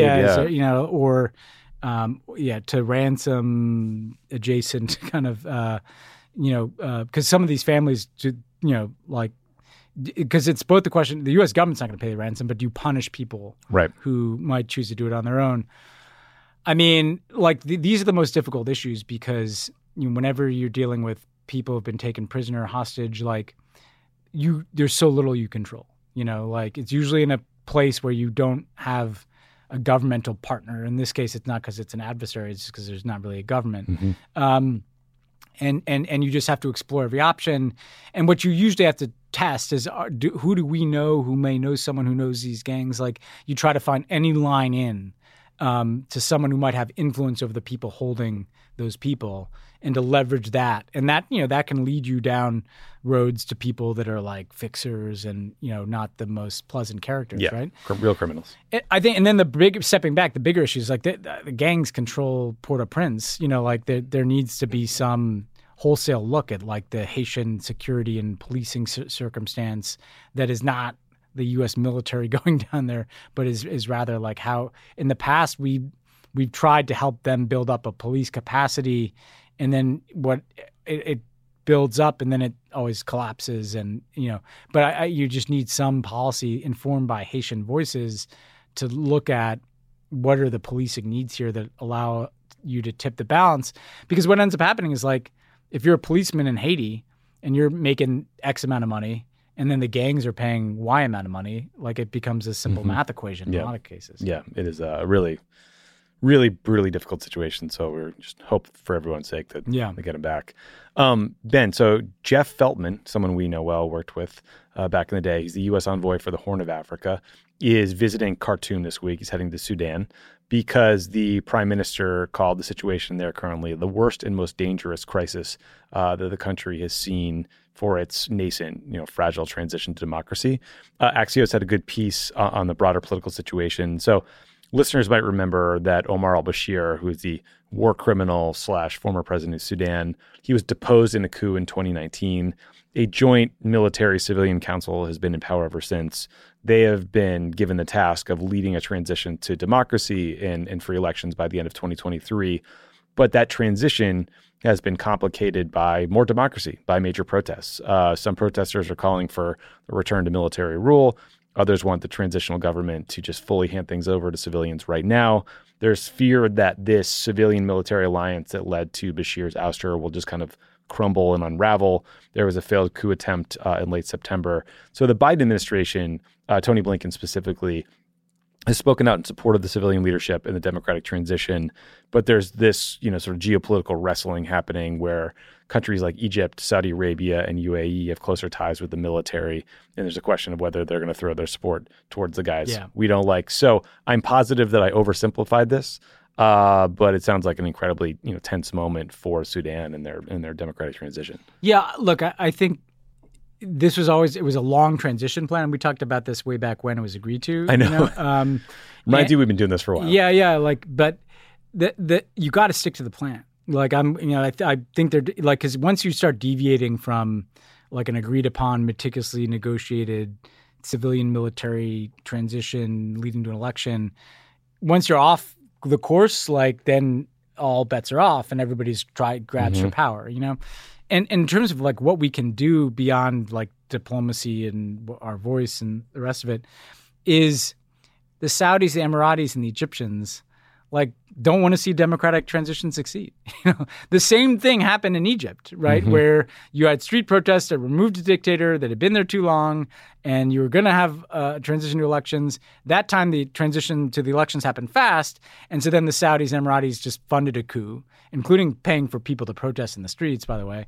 Or to ransom adjacent kind of, because some of these families, because it's both the question, the U.S. government's not going to pay the ransom, but do you punish people who might choose to do it on their own? I mean, these are the most difficult issues because whenever you're dealing with people who've been taken prisoner, hostage, there's so little you control. It's usually in a place where you don't have a governmental partner. In this case, it's not because it's an adversary; it's just because there's not really a government. Mm-hmm. And you just have to explore every option. And what you usually have to test is who do we know who may know someone who knows these gangs? Like you try to find any line in to someone who might have influence over the people holding those people, and to leverage that. And that, that can lead you down roads to people that are like fixers and, not the most pleasant characters, right? Real criminals. I think, and then stepping back, the bigger issue is like the gangs control Port-au-Prince. Like there needs to be some wholesale look at like the Haitian security and policing circumstance that is not the U.S. military going down there, but is rather like how in the past we've tried to help them build up a police capacity, and then what it builds up and then it always collapses, and but you just need some policy informed by Haitian voices to look at what are the policing needs here that allow you to tip the balance, because what ends up happening is like if you're a policeman in Haiti and you're making X amount of money and then the gangs are paying Y amount of money, like it becomes a simple math equation in a lot of cases. Yeah, it is a really, really brutally difficult situation. So we're just hope for everyone's sake that they get him back. Ben, so Jeff Feltman, someone we know well, worked with back in the day, he's the U.S. envoy for the Horn of Africa, is visiting Khartoum this week. He's heading to Sudan because the prime minister called the situation there currently the worst and most dangerous crisis that the country has seen for its nascent, fragile transition to democracy. Axios had a good piece on the broader political situation. So listeners might remember that Omar al-Bashir, who is the war criminal / former president of Sudan, he was deposed in a coup in 2019. A joint military-civilian council has been in power ever since. They have been given the task of leading a transition to democracy and free elections by the end of 2023. But that transition has been complicated by more democracy, by major protests. Some protesters are calling for a return to military rule. Others want the transitional government to just fully hand things over to civilians right now. There's fear that this civilian-military alliance that led to Bashir's ouster will just kind of crumble and unravel. There was a failed coup attempt in late September. So the Biden administration, Tony Blinken specifically, has spoken out in support of the civilian leadership and the democratic transition. But there's this, sort of geopolitical wrestling happening where countries like Egypt, Saudi Arabia, and UAE have closer ties with the military. And there's a question of whether they're going to throw their support towards the guys we don't like. So I'm positive that I oversimplified this. But it sounds like an incredibly, tense moment for Sudan and their democratic transition. Yeah, look, I think this was it was a long transition plan. We talked about this way back when it was agreed to. I know. Reminds you we've been doing this for a while. Yeah. But you got to stick to the plan. Like I think they're like, because once you start deviating from like an agreed upon, meticulously negotiated civilian military transition leading to an election, once you're off the course, like then all bets are off and everybody's grabs for power, And in terms of like what we can do beyond like diplomacy and our voice and the rest of it, is the Saudis, the Emiratis, and the Egyptians like don't want to see democratic transition succeed. The same thing happened in Egypt, right? Where you had street protests that removed a dictator that had been there too long, and you were going to have a transition to elections. That time, the transition to the elections happened fast, and so then the Saudis and Emiratis just funded a coup, including paying for people to protest in the streets, by the way.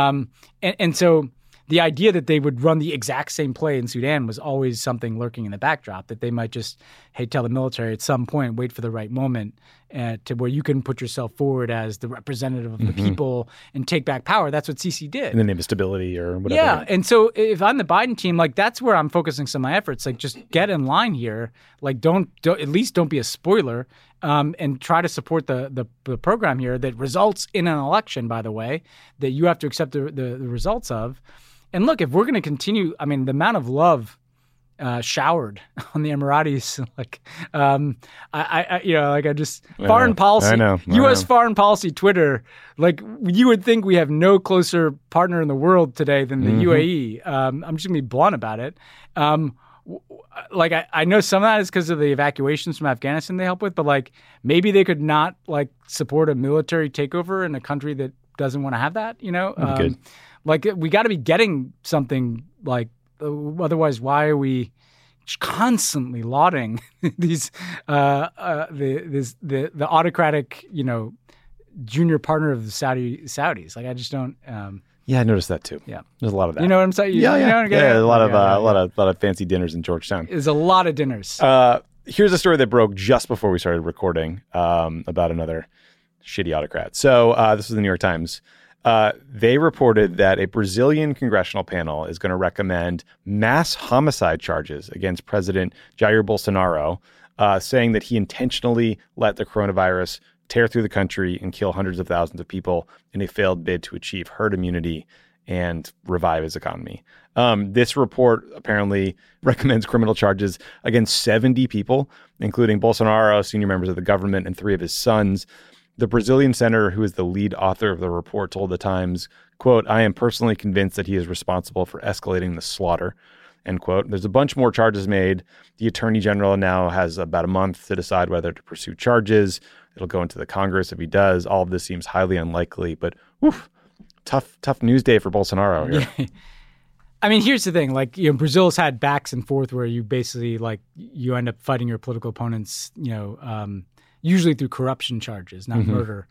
And so the idea that they would run the exact same play in Sudan was always something lurking in the backdrop, that they might just, tell the military at some point, wait for the right moment to where you can put yourself forward as the representative of the people and take back power. That's what Sisi did. In the name of stability or whatever. Yeah. And so if I'm the Biden team, like that's where I'm focusing some of my efforts. Like just get in line here. Like don't at least don't be a spoiler and try to support the program here that results in an election, by the way, that you have to accept the results of. And look, if we're going to continue, I mean, the amount of love showered on the Emiratis, foreign policy, U.S. foreign policy Twitter, like you would think we have no closer partner in the world today than the UAE. I'm just going to be blunt about it. I know some of that is because of the evacuations from Afghanistan they help with, but like maybe they could not like support a military takeover in a country that doesn't want to have that, Like we got to be getting something like, otherwise why are we constantly lauding these the autocratic, junior partner of the Saudis? Like I just don't. Yeah, I noticed that too. Yeah, there's a lot of that. You know what I'm saying? Yeah. A lot of fancy dinners in Georgetown. There's a lot of dinners. here's a story that broke just before we started recording about another shitty autocrat. So this was the New York Times. They reported that a Brazilian congressional panel is going to recommend mass homicide charges against President Jair Bolsonaro, saying that he intentionally let the coronavirus tear through the country and kill hundreds of thousands of people in a failed bid to achieve herd immunity and revive his economy. This report apparently recommends criminal charges against 70 people, including Bolsonaro, senior members of the government, and 3 of his sons. The Brazilian senator, who is the lead author of the report, told the Times, quote, "I am personally convinced that he is responsible for escalating the slaughter," end quote. There's a bunch more charges made. The attorney general now has about a month to decide whether to pursue charges. It'll go into the Congress if he does. All of this seems highly unlikely, but tough news day for Bolsonaro here. Yeah. I mean, here's the thing. Like, you know, Brazil's had backs and forth where you basically, like, you end up fighting your political opponents, you know, usually through corruption charges, not murder.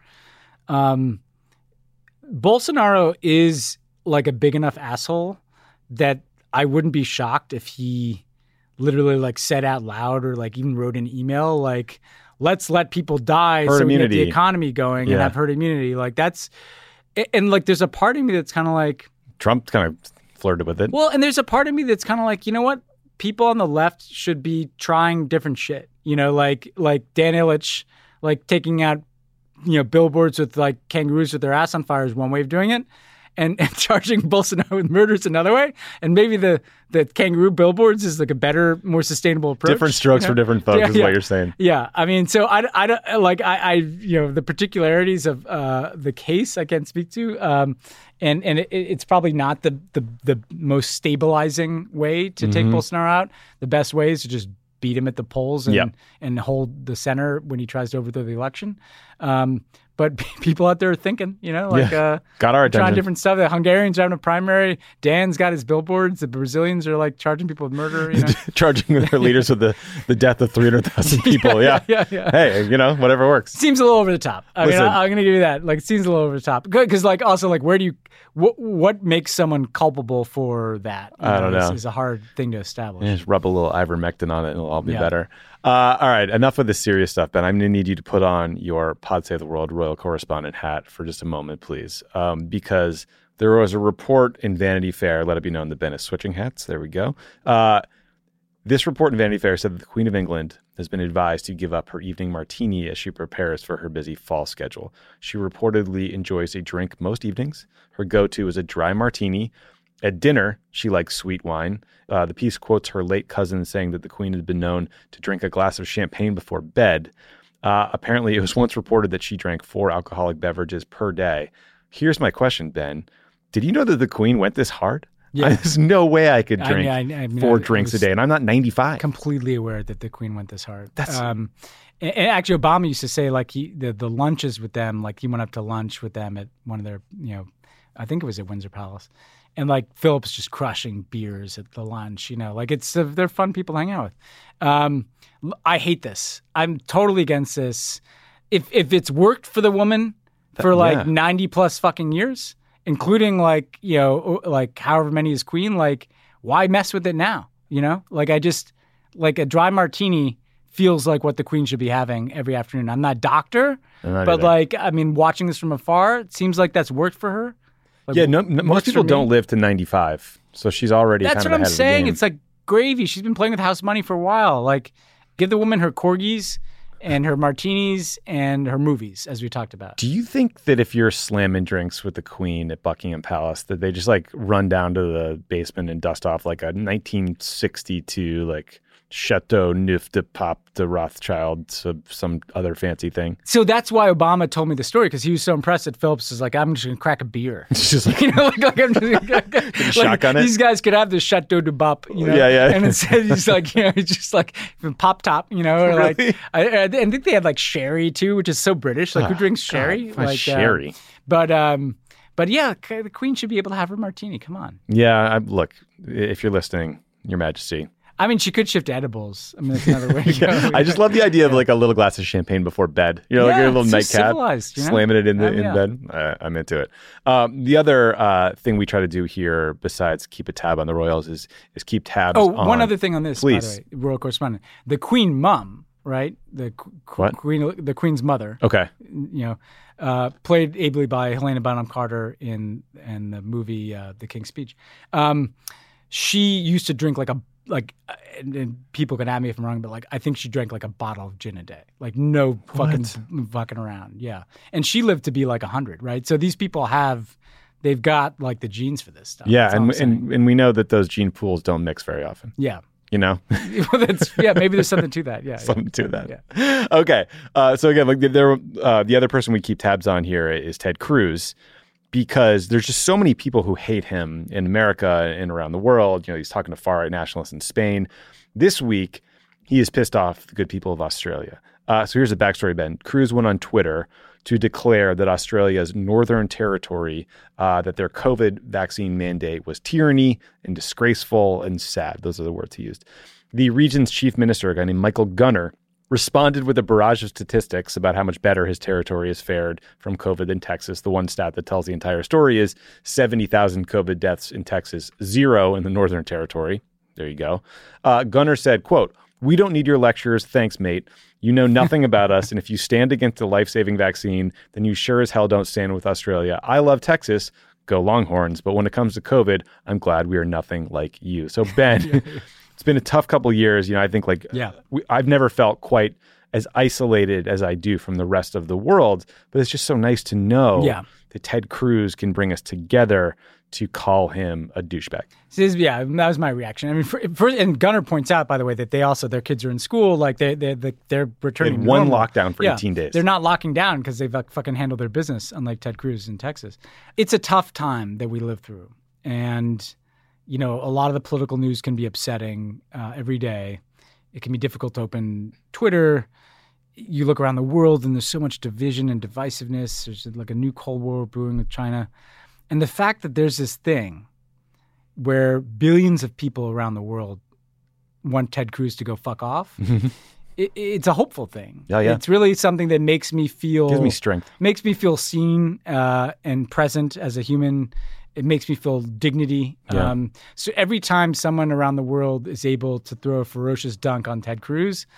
Bolsonaro is like a big enough asshole that I wouldn't be shocked if he literally like said out loud or like even wrote an email like, let's let people die herd so immunity. we get the economy going and have herd immunity. Like that's, and like there's a part of me that's kind of like. Trump kind of flirted with it. Well, and there's a part of me that's kind of like, you know what? People on the left should be trying different shit. You know, like Dan Illich, like taking out, you know, billboards with like kangaroos with their ass on fire is one way of doing it. And charging Bolsonaro with murder is another way. And maybe the kangaroo billboards is like a better, more sustainable approach. Different strokes for different folks is what you're saying. Yeah. I mean, so I don't like, you know, the particularities of the case I can't speak to. And it's probably not the most stabilizing way to take Bolsonaro out. The best way is to just beat him at the polls and hold the center when he tries to overthrow the election. But people out there are thinking, you know, like got our attention. Trying different stuff. The Hungarians are having a primary. Dan's got his billboards. The Brazilians are like charging people with murder. You know? Charging their leaders with the death of 300,000 people. Yeah. Hey, you know, whatever works. Seems a little over the top. I mean, I'm going to give you that. Like, it seems a little over the top. Good, because like also like where do you what makes someone culpable for that? I don't know. Is a hard thing to establish. Just rub a little ivermectin on it and it'll all be better. All right, enough of this serious stuff, Ben. I'm going to need you to put on your Pod Save the World Royal Correspondent hat for just a moment, please, because there was a report in Vanity Fair, let it be known that Ben is switching hats. There we go. This report in Vanity Fair said that the Queen of England has been advised to give up her evening martini as she prepares for her busy fall schedule. She reportedly enjoys a drink most evenings. Her go-to is a dry martini. At dinner, she likes sweet wine. The piece quotes her late cousin saying that the Queen had been known to drink a glass of champagne before bed. Apparently, it was once reported that she drank 4 alcoholic beverages per day. Here's my question, Ben. Did you know that the Queen went this hard? Yeah. There's no way I could drink I mean, 4 drinks a day, and I'm not 95. Completely aware that the Queen went this hard. And actually, Obama used to say, like, the lunches with them, like, he went up to lunch with them at one of their, you know, I think it was at Windsor Palace. And like Philip's just crushing beers at the lunch, you know, like they're fun people to hang out with. I hate this. I'm totally against this. If it's worked for the woman for 90 plus fucking years, including like, you know, like however many is queen, like why mess with it now? You know, like I just like a dry martini feels like what the Queen should be having every afternoon. I'm not a doctor, but like, I mean, watching this from afar, it seems like that's worked for her. Like, most people don't live to 95, so she's already That's kind of what I'm ahead saying. of the game. It's like gravy. She's been playing with house money for a while. Like, give the woman her corgis and her martinis and her movies, as we talked about. Do you think that if you're slamming drinks with the Queen at Buckingham Palace, that they just like run down to the basement and dust off like a 1962 like Chateau Neuf de Pape de Rothschild, some other fancy thing? So that's why Obama told me the story, because he was so impressed that Phillips is like, I'm just going to crack a beer. It's just like, you know, like I'm just like, shotgun it. These guys could have the Chateau de Pape, you know? Yeah. And instead he's like, you know, it's just like pop top, you know, or really? like, I think they had like sherry too, which is so British. Like, who drinks sherry? Like sherry. But yeah, the Queen should be able to have her martini. Come on. Yeah, look, if you're listening, Your Majesty. I mean, she could shift to edibles. I mean, that's another way to go. I just love the idea of like a little glass of champagne before bed. You know, like your little nightcap, slamming it in bed. I'm into it. The other thing we try to do here, besides keep a tab on the royals, is keep tabs. Oh, on... one other thing on this, please. By the way, royal correspondent, the Queen Mum, right? The Queen's mother. Okay. You know, played ably by Helena Bonham Carter in the movie The King's Speech. She used to drink and people can at me if I'm wrong, but like I think she drank like a bottle of gin a day, like no fucking around. Yeah, and she lived to be like 100, right? So these people they've got like the genes for this stuff. Yeah, and we know that those gene pools don't mix very often. Yeah. You know? Maybe there's something to that. Yeah. Something to that. Yeah. Okay. So again, like the other person we keep tabs on here is Ted Cruz, because there's just so many people who hate him in America and around the world. You know, he's talking to far-right nationalists in Spain. This week, he has pissed off the good people of Australia. So here's the backstory, Ben. Cruz went on Twitter to declare that Australia's Northern Territory, that their COVID vaccine mandate was tyranny and disgraceful and sad. Those are the words he used. The region's chief minister, a guy named Michael Gunner, responded with a barrage of statistics about how much better his territory has fared from COVID than Texas. The one stat that tells the entire story is 70,000 COVID deaths in Texas, 0 in the Northern Territory. There you go. Gunner said, quote, "We don't need your lectures. Thanks, mate. You know nothing about us. And if you stand against a life-saving vaccine, then you sure as hell don't stand with Australia. I love Texas. Go Longhorns. But when it comes to COVID, I'm glad we are nothing like you." So, Ben, it's been a tough couple of years. You know, I think I've never felt quite as isolated as I do from the rest of the world. But it's just so nice to know that Ted Cruz can bring us together to call him a douchebag. Yeah, that was my reaction. I mean, and Gunner points out, by the way, that their kids are in school, like they're returning. They had one lockdown for 18 days. They're not locking down because they've fucking handled their business, unlike Ted Cruz in Texas. It's a tough time that we live through, and you know, a lot of the political news can be upsetting every day. It can be difficult to open Twitter. You look around the world, and there's so much division and divisiveness. There's like a new Cold War brewing with China. And the fact that there's this thing where billions of people around the world want Ted Cruz to go fuck off, it's a hopeful thing. Yeah. It's really something that makes me feel... Gives me strength. Makes me feel seen and present as a human. It makes me feel dignity. Yeah. So every time someone around the world is able to throw a ferocious dunk on Ted Cruz,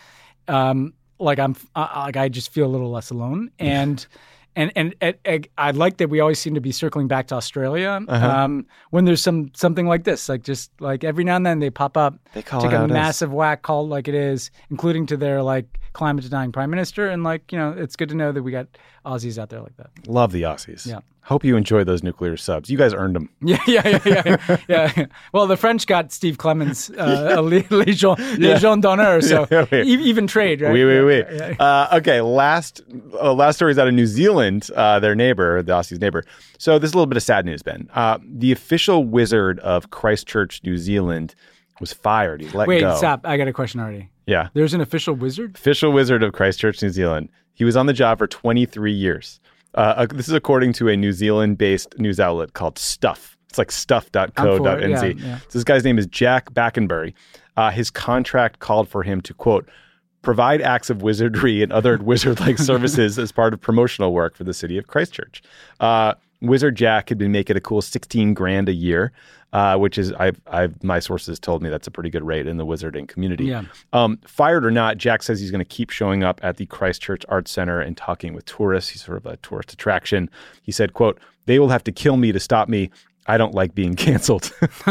I just feel a little less alone. And I like that we always seem to be circling back to Australia when there's something like this. Like just like every now and then they pop up, they call take it a massive whack, call it like it is, including to their like climate denying prime minister. And like, you know, it's good to know that we got Aussies out there like that. Love the Aussies. Yeah. Hope you enjoy those nuclear subs. You guys earned them. Yeah. Well, the French got Steve Clemens, Légion d'honneur, so even trade, right? Oui. Okay, last story is out of New Zealand, their neighbor, the Aussies' neighbor. So this is a little bit of sad news, Ben. The official wizard of Christchurch, New Zealand, was fired. He's let go. Wait, stop. I got a question already. Yeah. There's an official wizard? Official wizard of Christchurch, New Zealand. He was on the job for 23 years. This is according to a New Zealand-based news outlet called Stuff. It's like stuff.co.nz. Yeah. So this guy's name is Jack Backenbury. His contract called for him to, quote, provide acts of wizardry and other wizard-like services as part of promotional work for the city of Christchurch. Wizard Jack had been making a cool $16,000 a year, which is my sources told me that's a pretty good rate in the wizarding community. Yeah. Fired or not, Jack says he's going to keep showing up at the Christchurch Arts Center and talking with tourists. He's sort of a tourist attraction. He said, quote, "They will have to kill me to stop me. I don't like being canceled."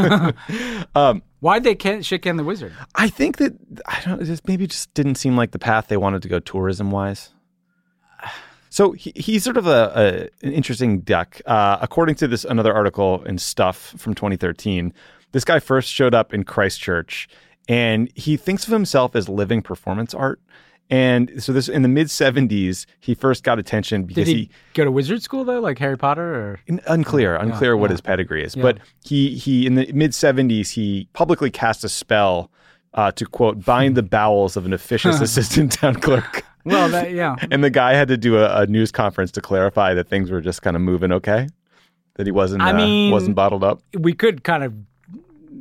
Why'd they shit can the wizard? I think that maybe just didn't seem like the path they wanted to go tourism wise. So he's sort of an interesting duck. According to another article in Stuff from 2013, this guy first showed up in Christchurch, and he thinks of himself as living performance art. And so this in the mid 70s, he first got attention because did he go to wizard school though, like Harry Potter, or unclear what his pedigree is. Yeah. But he in the mid 70s, he publicly cast a spell to, quote, bind the bowels of an officious assistant town clerk. Well, and the guy had to do a news conference to clarify that things were just kind of moving okay, that he wasn't bottled up. We could kind of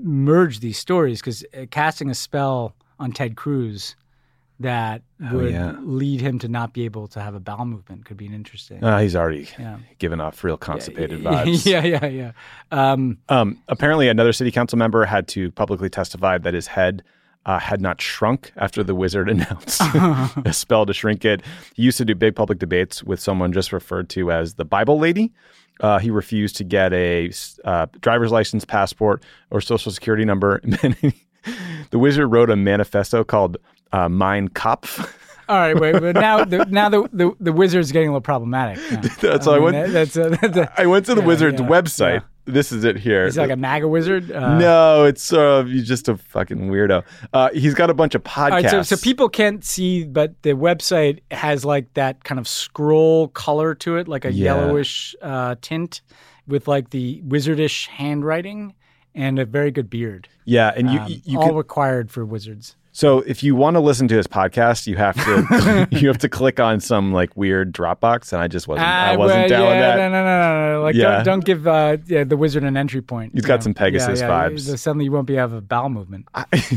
merge these stories, because casting a spell on Ted Cruz that would lead him to not be able to have a bowel movement could be an interesting. He's already given off real constipated vibes. Yeah. Apparently, another city council member had to publicly testify that his head had not shrunk after the wizard announced a spell to shrink it. He used to do big public debates with someone just referred to as the Bible lady. He refused to get a driver's license, passport, or social security number. The wizard wrote a manifesto called Mein Kopf. All right, wait, but now the wizard's getting a little problematic. I went to the wizard's website. Yeah. This is it here. He's like a MAGA wizard? No, it's he's just a fucking weirdo. He's got a bunch of podcasts. All right, so people can't see, but the website has like that kind of scroll color to it, like a yellowish tint with like the wizardish handwriting and a very good beard. Yeah, and you all required for wizards. So if you want to listen to his podcast, you have to click on some like weird Dropbox, and I wasn't down with that. No. Like don't give the wizard an entry point. He's got some Pegasus vibes. Suddenly you won't be able to have a bowel movement.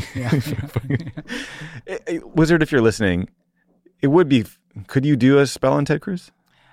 Wizard, if you're listening, it would be. Could you do a spell on Ted Cruz?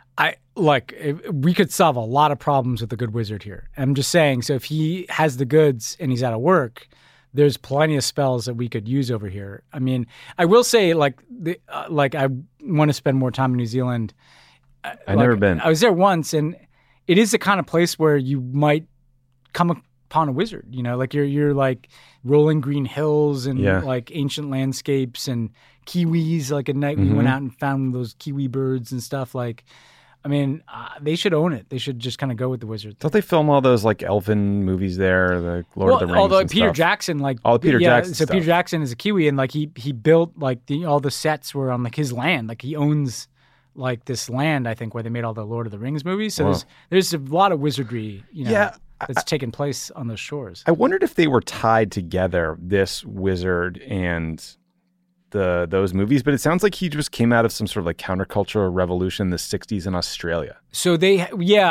We could solve a lot of problems with the good wizard here. I'm just saying. So if he has the goods and he's out of work, there's plenty of spells that we could use over here. I mean, I will say, I want to spend more time in New Zealand. I've never been. I was there once, and it is the kind of place where you might come upon a wizard. You know, like you're like rolling green hills and like ancient landscapes and kiwis. Like at night, we went out and found those kiwi birds and stuff. Like, I mean, they should own it. They should just kind of go with the wizards. Don't they film all those like elfin movies there, the Lord of the Rings? Although and Peter stuff? Jackson, like Jackson. So Peter Jackson is a Kiwi, and like he built like all the sets were on like his land. Like he owns like this land, I think, where they made all the Lord of the Rings movies. So there's a lot of wizardry, that's taken place on those shores. I wondered if they were tied together, this wizard and those movies, but it sounds like he just came out of some sort of like countercultural revolution in the 60s in Australia. So there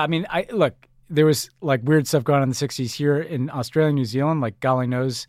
was like weird stuff going on in the 60s here in Australia and New Zealand, like golly knows.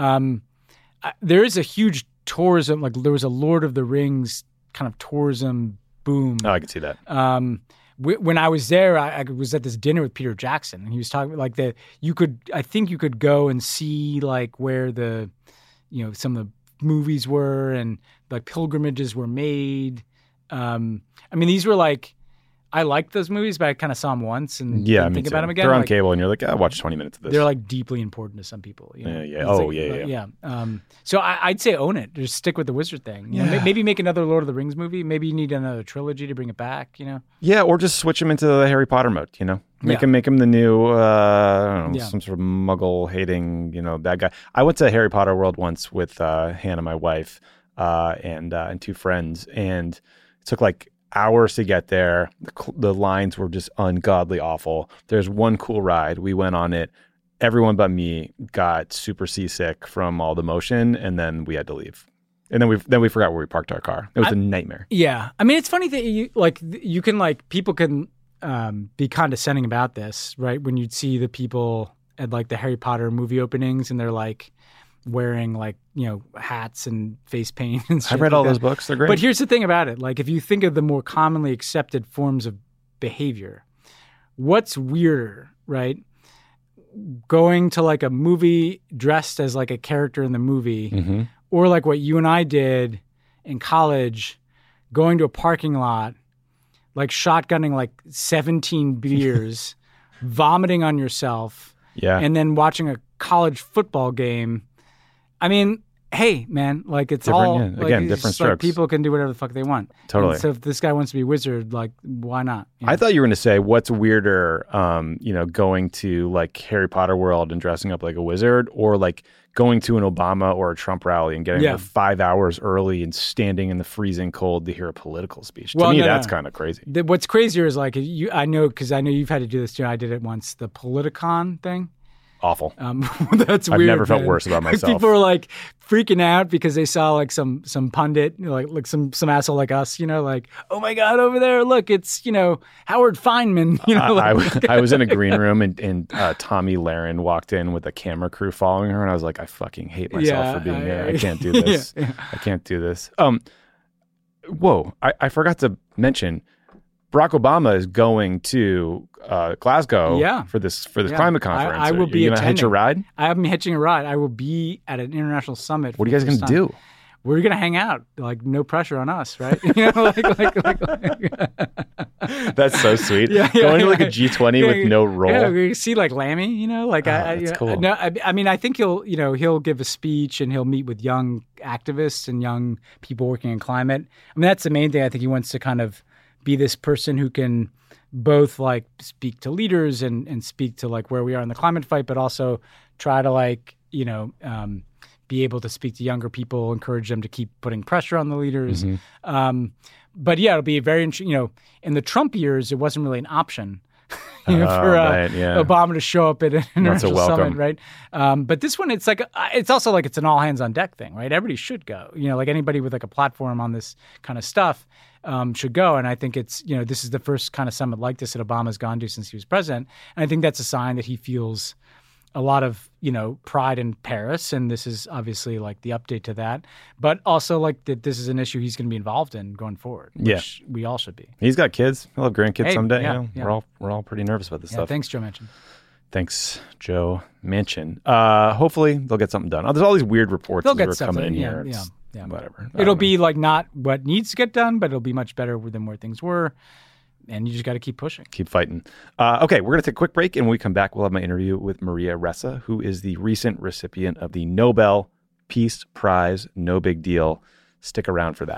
There is a huge tourism, like there was a Lord of the Rings kind of tourism boom. Oh, I can see that. When I was there, I was at this dinner with Peter Jackson, and he was talking like that. I think you could go and see like where some of the movies were and like pilgrimages were made. I mean, these were like, I liked those movies, but I kind of saw them once and didn't think about them again. They're on cable, and you're like, watch 20 minutes of this. They're like deeply important to some people. You know? Yeah. So I'd say own it. Just stick with the wizard thing. You know, maybe make another Lord of the Rings movie. Maybe you need another trilogy to bring it back. You know. Yeah, or just switch him into the Harry Potter mode. You know, make him the new some sort of Muggle hating bad guy. I went to Harry Potter World once with Hannah, my wife, and two friends, and it took like hours to get there. The lines were just ungodly awful. There's one cool ride. We went on it. Everyone but me got super seasick from all the motion, and then we had to leave. And then we forgot where we parked our car. It was a nightmare. Yeah. I mean, it's funny that people can be condescending about this, right? When you'd see the people at like the Harry Potter movie openings and they're like wearing like, hats and face paint and shit. I read all those books. They're great. But here's the thing about it. Like if you think of the more commonly accepted forms of behavior, what's weirder, right? Going to like a movie dressed as like a character in the movie, or like what you and I did in college, going to a parking lot, like shotgunning like 17 beers, vomiting on yourself, and then watching a college football game. I mean, hey, man, like it's different, all again, different strokes. Like people can do whatever the fuck they want. Totally. And so if this guy wants to be a wizard, like why not? I thought you were going to say what's weirder, going to like Harry Potter World and dressing up like a wizard, or like going to an Obama or a Trump rally and getting there 5 hours early and standing in the freezing cold to hear a political speech. To me, that's kind of crazy. What's crazier is like I know because I know you've had to do this too. I did it once. The Politicon thing. Awful. That's weird. I've never felt man. worse about myself. People were like freaking out because they saw like some pundit, like some asshole like us, like, oh my God, over there, look, it's, Howard Feynman. I was in a green room and Tommy Lahren walked in with a camera crew following her, and I was like, I fucking hate myself for being here. I can't do this. I can't do this. Whoa, I forgot to mention, Barack Obama is going to Glasgow for this climate conference. I will be attending. Hitch a ride? I'm hitching a ride. I will be at an international summit. What are you guys going to do? We're going to hang out. Like, no pressure on us, right? That's so sweet. Going to like a G20 with no role. Yeah, we see like Lammy, that's cool. No, I mean, I think he'll give a speech and he'll meet with young activists and young people working in climate. I mean, that's the main thing. I think he wants to kind of be this person who can both like speak to leaders and speak to like where we are in the climate fight, but also try to like, be able to speak to younger people, encourage them to keep putting pressure on the leaders. Mm-hmm. But yeah, it'll be very interesting. In the Trump years, it wasn't really an option for Obama to show up at an international summit, right? But this one, it's also like it's an all hands on deck thing, right? Everybody should go. Like anybody with like a platform on this kind of stuff should go. And I think it's this is the first kind of summit like this that Obama's gone to since he was president, and I think that's a sign that he feels a lot of pride in Paris, and this is obviously like the update to that, but also like that this is an issue he's going to be involved in going forward, which we all should be. He's got kids. He'll have grandkids someday. We're all pretty nervous about this stuff. Thanks, Joe Manchin. Thanks, Joe Manchin. Hopefully they'll get something done. There's all these weird reports that are coming in here. Yeah. Whatever. It'll be like not what needs to get done, but it'll be much better than where things were. And you just got to keep pushing. Keep fighting. Okay, we're going to take a quick break, and when we come back, we'll have my interview with Maria Ressa, who is the recent recipient of the Nobel Peace Prize. No big deal. Stick around for that.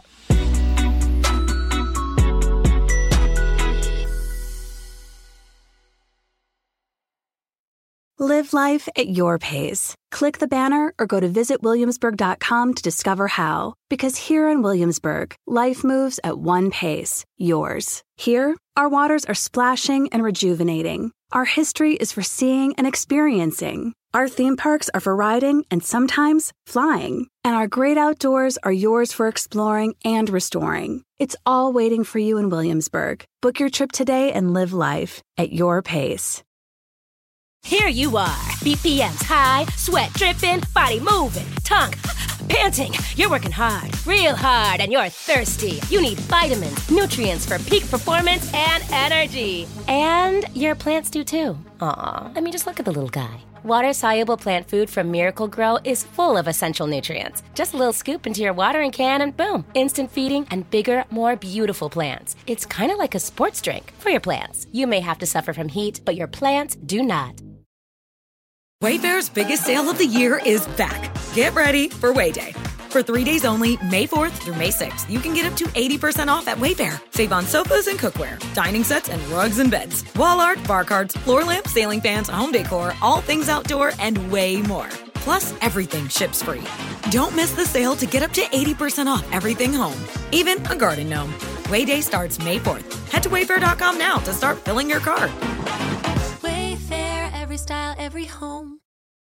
Live life at your pace. Click the banner or go to visitwilliamsburg.com to discover how. Because here in Williamsburg, life moves at one pace, yours. Here, our waters are splashing and rejuvenating. Our history is for seeing and experiencing. Our theme parks are for riding and sometimes flying. And our great outdoors are yours for exploring and restoring. It's all waiting for you in Williamsburg. Book your trip today and live life at your pace. Here you are, BPMs high, sweat dripping, body moving, tongue panting. You're working hard, real hard, and you're thirsty. You need vitamins, nutrients for peak performance and energy. And your plants do too. Aw, I mean, just look at the little guy. Water-soluble plant food from Miracle Grow is full of essential nutrients. Just a little scoop into your watering can and boom, instant feeding and bigger, more beautiful plants. It's kind of like a sports drink for your plants. You may have to suffer from heat, but your plants do not. Wayfair's biggest sale of the year is back. Get ready for Way-Day. For 3 days only, May 4th through May 6th, you can get up to 80% off at Wayfair. Save on sofas and cookware, dining sets and rugs and beds, wall art, bar cards, floor lamps, ceiling fans, home decor, all things outdoor, and way more. Plus, everything ships free. Don't miss the sale to get up to 80% off everything home, even a garden gnome. Way-Day starts May 4th. Head to wayfair.com now to start filling your cart. Wayfair, every style, every home.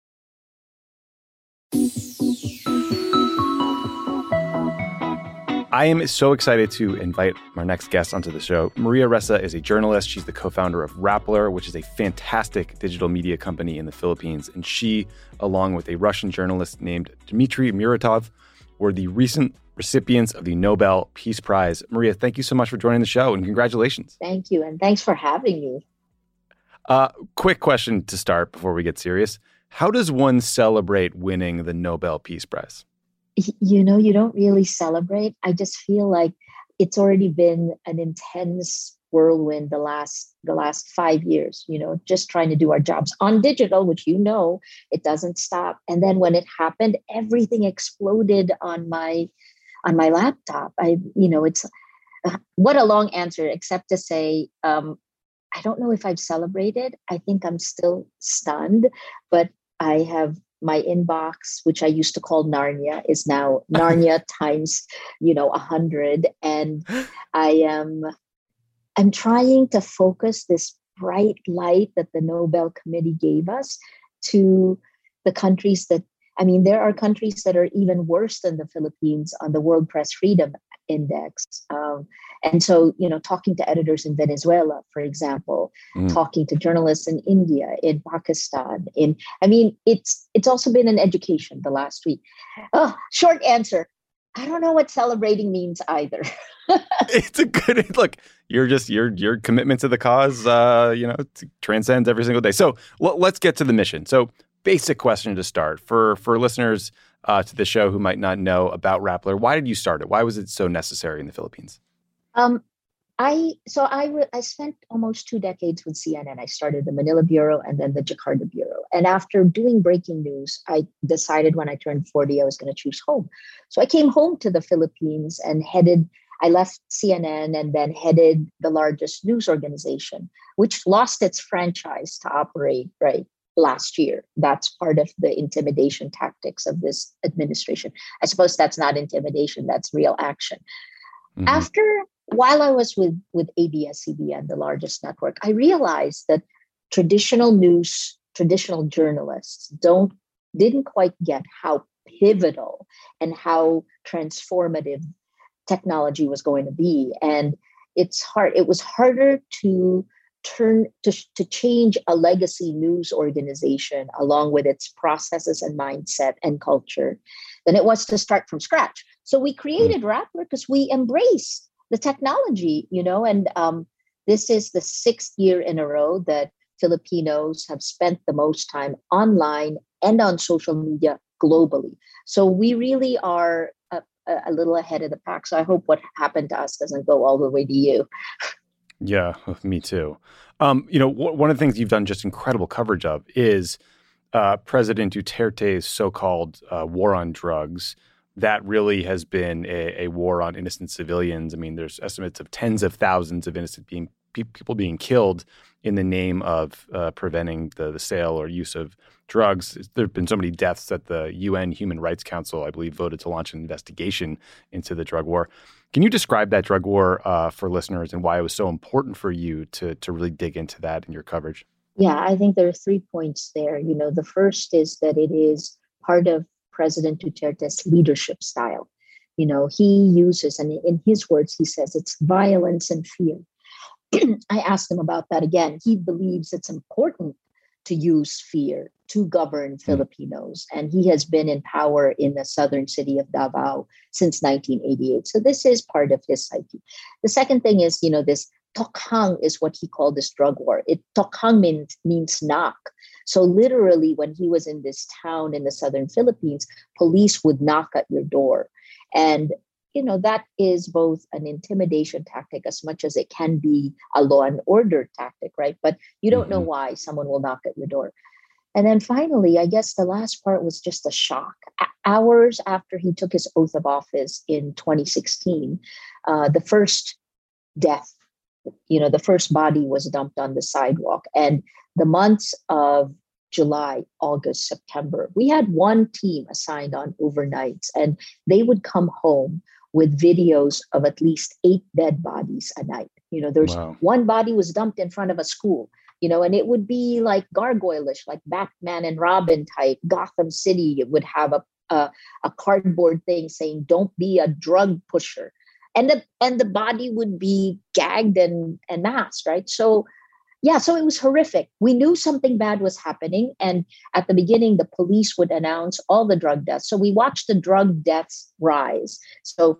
I am so excited to invite our next guest onto the show. Maria Ressa is a journalist. She's the co-founder of Rappler, which is a fantastic digital media company in the Philippines. And she, along with a Russian journalist named Dmitry Muratov, were the recent recipients of the Nobel Peace Prize. Maria, thank you so much for joining the show, and congratulations. Thank you, and thanks for having me. Quick question to start before we get serious. How does one celebrate winning the Nobel Peace Prize? You don't really celebrate. I just feel like it's already been an intense whirlwind the last 5 years, just trying to do our jobs on digital, which it doesn't stop. And then when it happened, everything exploded on my laptop. It's what a long answer, except to say, I don't know if I've celebrated. I think I'm still stunned, but I have my inbox, which I used to call Narnia, is now Narnia times, 100. And I'm trying to focus this bright light that the Nobel Committee gave us to the countries that, I mean, there are countries that are even worse than the Philippines on the World Press Freedom Index. And so, talking to editors in Venezuela, for example, talking to journalists in India, in Pakistan, it's also been an education the last week. Oh, short answer. I don't know what celebrating means either. It's a good look. Your commitment to the cause, transcends every single day. So let's get to the mission. So basic question to start for listeners to the show who might not know about Rappler. Why did you start it? Why was it so necessary in the Philippines? I spent almost 2 decades with CNN. I started the Manila Bureau and then the Jakarta Bureau. And after doing breaking news, I decided when I turned 40, I was going to choose home. So I came home to the Philippines and I left CNN and then headed the largest news organization, which lost its franchise to operate last year. That's part of the intimidation tactics of this administration. I suppose that's not intimidation, that's real action. Mm-hmm. While I was with ABS-CBN, the largest network, I realized that traditional journalists didn't quite get how pivotal and how transformative technology was going to be. And it was harder to change a legacy news organization along with its processes and mindset and culture than it was to start from scratch. So we created Rappler because we embrace the technology, and this is the 6th year in a row that Filipinos have spent the most time online and on social media globally. So we really are a little ahead of the pack. So I hope what happened to us doesn't go all the way to you. Yeah, me too. One of the things you've done just incredible coverage of is President Duterte's so-called war on drugs. That really has been a war on innocent civilians. I mean, there's estimates of tens of thousands of innocent people being killed in the name of preventing the sale or use of drugs. There have been so many deaths that the UN Human Rights Council, I believe, voted to launch an investigation into the drug war. Can you describe that drug war for listeners and why it was so important for you to really dig into that in your coverage? Yeah, I think there are 3 points there. The first is that it is part of President Duterte's leadership style. He uses, and in his words, he says it's violence and fear. I asked him about that again. He believes it's important to use fear to govern Filipinos. And he has been in power in the southern city of Davao since 1988. So this is part of his psyche. The second thing is, this tokhang is what he called this drug war. Tokhang means knock. So literally, when he was in this town in the southern Philippines, police would knock at your door. And, that is both an intimidation tactic as much as it can be a law and order tactic, right? But you don't know why someone will knock at your door. And then finally, I guess the last part was just a shock. Hours after he took his oath of office in 2016, the first death, the first body was dumped on the sidewalk. And the months of July, August, September, we had one team assigned on overnights, and they would come home with videos of at least 8 dead bodies a night. There's one body was dumped in front of a school, and it would be like gargoyle-ish, like Batman and Robin type. Gotham City would have a cardboard thing saying, "Don't be a drug pusher." And the body would be gagged and masked, right? So it was horrific. We knew something bad was happening. And at the beginning, the police would announce all the drug deaths. So we watched the drug deaths rise. So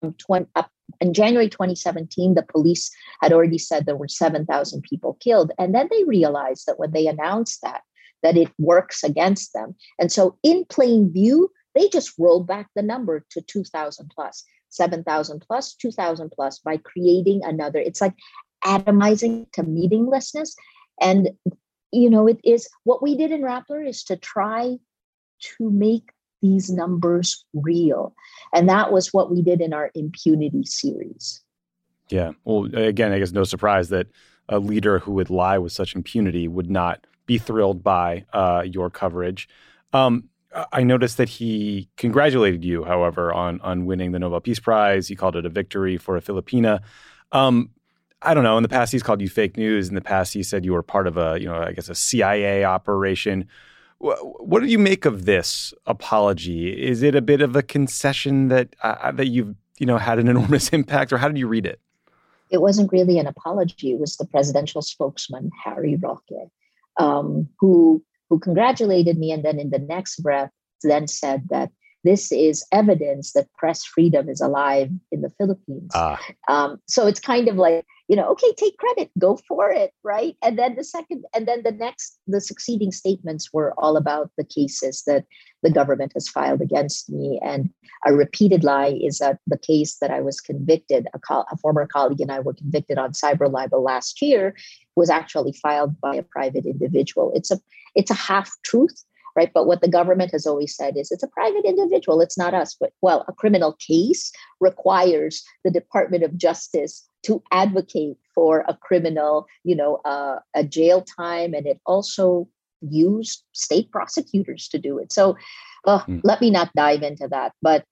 in January 2017, the police had already said there were 7,000 people killed. And then they realized that when they announced that it works against them. And so in plain view, they just rolled back the number to 2,000 plus, 7,000 plus, 2,000 plus by creating another. It's like atomizing to meaninglessness. And, it is what we did in Rappler is to try to make these numbers real. And that was what we did in our impunity series. Yeah. Well, again, I guess no surprise that a leader who would lie with such impunity would not be thrilled by your coverage. I noticed that he congratulated you, however, on winning the Nobel Peace Prize. He called it a victory for a Filipina. I don't know. In the past, he's called you fake news. In the past, he said you were part of a CIA operation. What do you make of this apology? Is it a bit of a concession that you've had an enormous impact, or how did you read it? It wasn't really an apology. It was the presidential spokesman, Harry Roque, who congratulated me, and then in the next breath then said that this is evidence that press freedom is alive in the Philippines. So it's kind of like, okay, take credit, go for it, right? And then the succeeding statements were all about the cases that the government has filed against me. And a repeated lie is that the case that I was convicted, a former colleague and I were convicted on cyber libel last year, was actually filed by a private individual. It's a half truth. Right. But what the government has always said is it's a private individual. It's not us. But, well, a criminal case requires the Department of Justice to advocate for a criminal, a jail time. And it also used state prosecutors to do it. So let me not dive into that. But,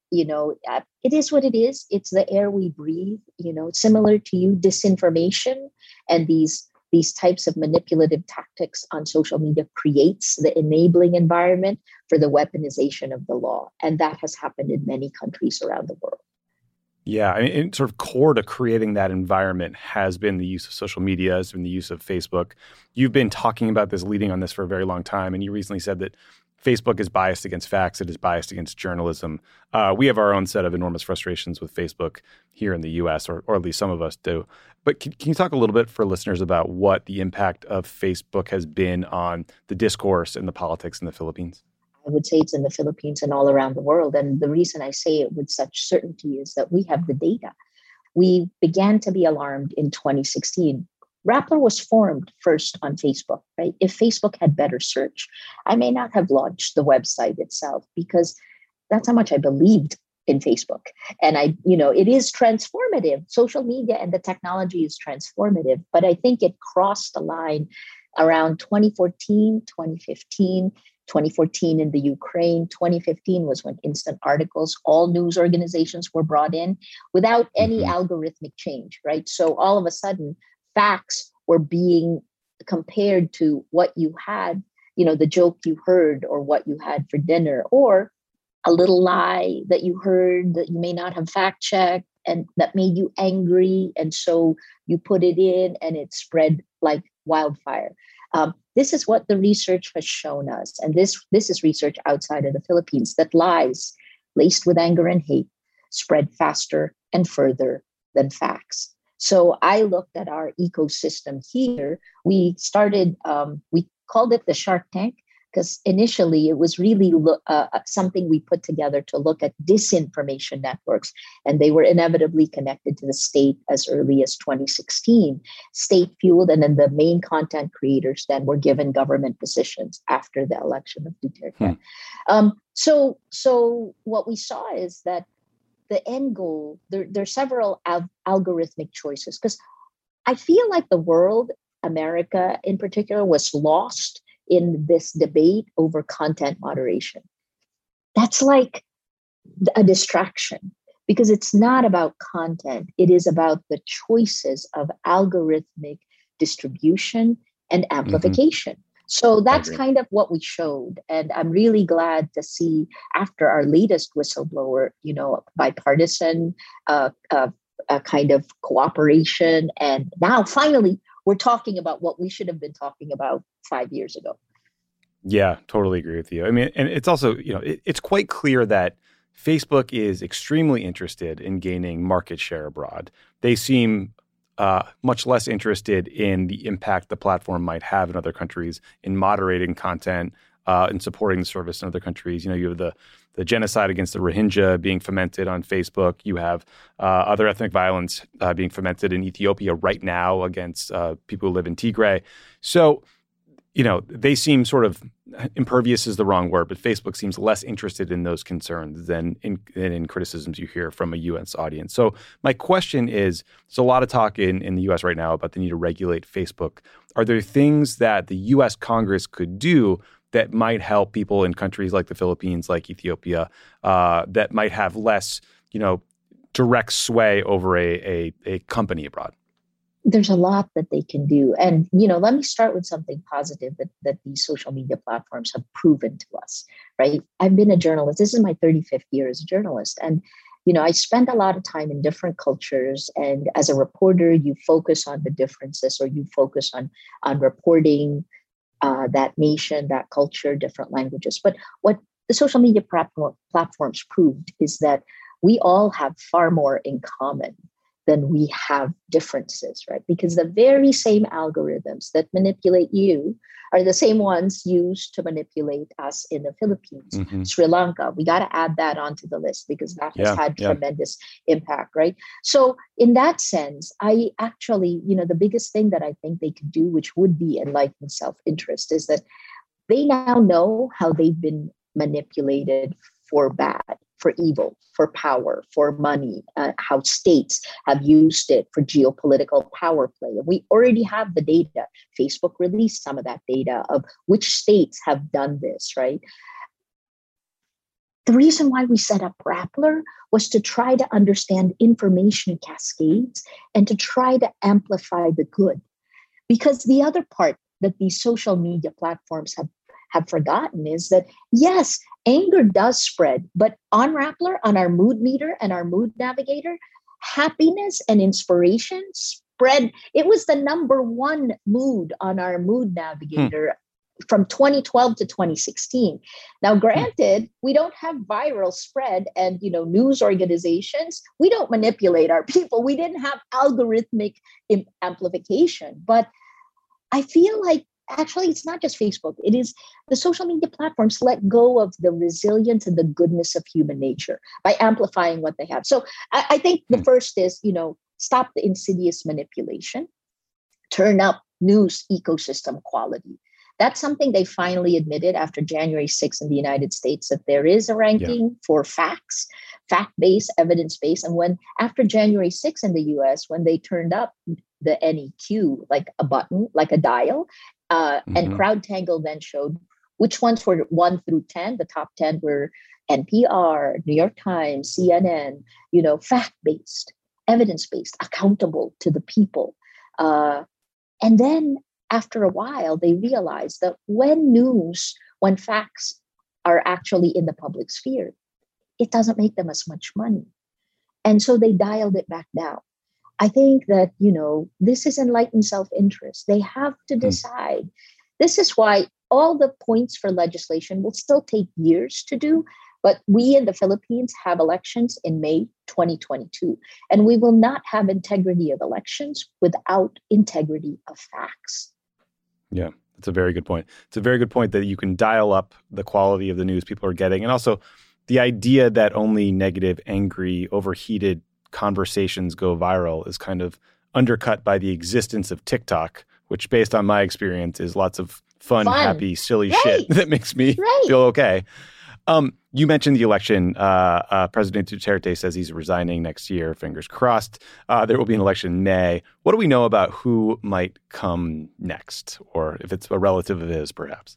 it is what it is. It's the air we breathe, similar to you, disinformation and these types of manipulative tactics on social media creates the enabling environment for the weaponization of the law. And that has happened in many countries around the world. Yeah, I mean, sort of core to creating that environment has been the use of social media, has been the use of Facebook. You've been talking about this, leading on this for a very long time, and you recently said that Facebook is biased against facts. It is biased against journalism. We have our own set of enormous frustrations with Facebook here in the U.S., or at least some of us do. But can you talk a little bit for listeners about what the impact of Facebook has been on the discourse and the politics in the Philippines? I would say it's in the Philippines and all around the world. And the reason I say it with such certainty is that we have the data. We began to be alarmed in 2016. Rappler was formed first on Facebook, right? If Facebook had better search, I may not have launched the website itself because that's how much I believed in Facebook. And it is transformative. Social media and the technology is transformative, but I think it crossed the line around 2014, 2015, 2014 in the Ukraine. 2015 was when instant articles, all news organizations were brought in without any algorithmic change, right? So all of a sudden, facts were being compared to what you had, the joke you heard or what you had for dinner, or a little lie that you heard that you may not have fact checked and that made you angry. And so you put it in and it spread like wildfire. This is what the research has shown us. And this is research outside of the Philippines, that lies laced with anger and hate spread faster and further than facts. So I looked at our ecosystem here. We started, we called it the Shark Tank, because initially it was really something we put together to look at disinformation networks. And they were inevitably connected to the state as early as 2016, state-fueled. And then the main content creators then were given government positions after the election of Duterte. So what we saw is that the end goal, there are several algorithmic choices, because I feel like the world, America in particular, was lost in this debate over content moderation. That's like a distraction, because it's not about content. It is about the choices of algorithmic distribution and amplification. So that's kind of what we showed. And I'm really glad to see, after our latest whistleblower, bipartisan kind of cooperation. And now finally, we're talking about what we should have been talking about 5 years ago. Yeah, totally agree with you. I mean, and it's also, it's quite clear that Facebook is extremely interested in gaining market share abroad. They seem much less interested in the impact the platform might have in other countries, in moderating content, and supporting the service in other countries. You have the genocide against the Rohingya being fomented on Facebook. You have other ethnic violence being fomented in Ethiopia right now against people who live in Tigray. So, they seem sort of, impervious is the wrong word, but Facebook seems less interested in those concerns than in criticisms you hear from a U.S. audience. So my question is, there's a lot of talk in the U.S. right now about the need to regulate Facebook. Are there things that the U.S. Congress could do that might help people in countries like the Philippines, like Ethiopia, that might have less, direct sway over a company abroad? There's a lot that they can do. And, let me start with something positive that these social media platforms have proven to us, right? I've been a journalist. This is my 35th year as a journalist. And, I spend a lot of time in different cultures. And as a reporter, you focus on the differences, or you focus on reporting that nation, that culture, different languages. But what the social media platforms proved is that we all have far more in common than we have differences, right? Because the very same algorithms that manipulate you are the same ones used to manipulate us in the Philippines, Sri Lanka. We got to add that onto the list because that has had tremendous impact, right? So in that sense, I actually, the biggest thing that I think they could do, which would be enlightened self-interest, is that they now know how they've been manipulated for bad, for evil, for power, for money, how states have used it for geopolitical power play. And we already have the data. Facebook released some of that data of which states have done this, right? The reason why we set up Rappler was to try to understand information cascades and to try to amplify the good. Because the other part that these social media platforms have forgotten is that, yes, anger does spread, but on Rappler, on our mood meter and our mood navigator, happiness and inspiration spread. It was the number one mood on our mood navigator from 2012 to 2016. Now, granted, we don't have viral spread, and news organizations, we don't manipulate our people. We didn't have algorithmic amplification, but I feel like actually, it's not just Facebook. It is the social media platforms let go of the resilience and the goodness of human nature by amplifying what they have. So I think the first is, stop the insidious manipulation, turn up news ecosystem quality. That's something they finally admitted after January 6th in the United States, that there is a ranking for facts, fact-based, evidence-based. And when after January 6th in the US, when they turned up the NEQ, like a button, like a dial, and CrowdTangle then showed which ones were 1 through 10. The top 10 were NPR, New York Times, CNN, fact-based, evidence-based, accountable to the people. And then after a while, they realized that when facts are actually in the public sphere, it doesn't make them as much money. And so they dialed it back down. I think that, this is enlightened self-interest. They have to decide. This is why all the points for legislation will still take years to do. But we in the Philippines have elections in May 2022. And we will not have integrity of elections without integrity of facts. Yeah, that's a very good point. It's a very good point that you can dial up the quality of the news people are getting. And also the idea that only negative, angry, overheated conversations go viral is kind of undercut by the existence of TikTok, which based on my experience is lots of fun. Happy, silly shit that makes me feel okay. You mentioned the election. President Duterte says he's resigning next year. Fingers crossed. There will be an election in May. What do we know about who might come next, or if it's a relative of his, perhaps?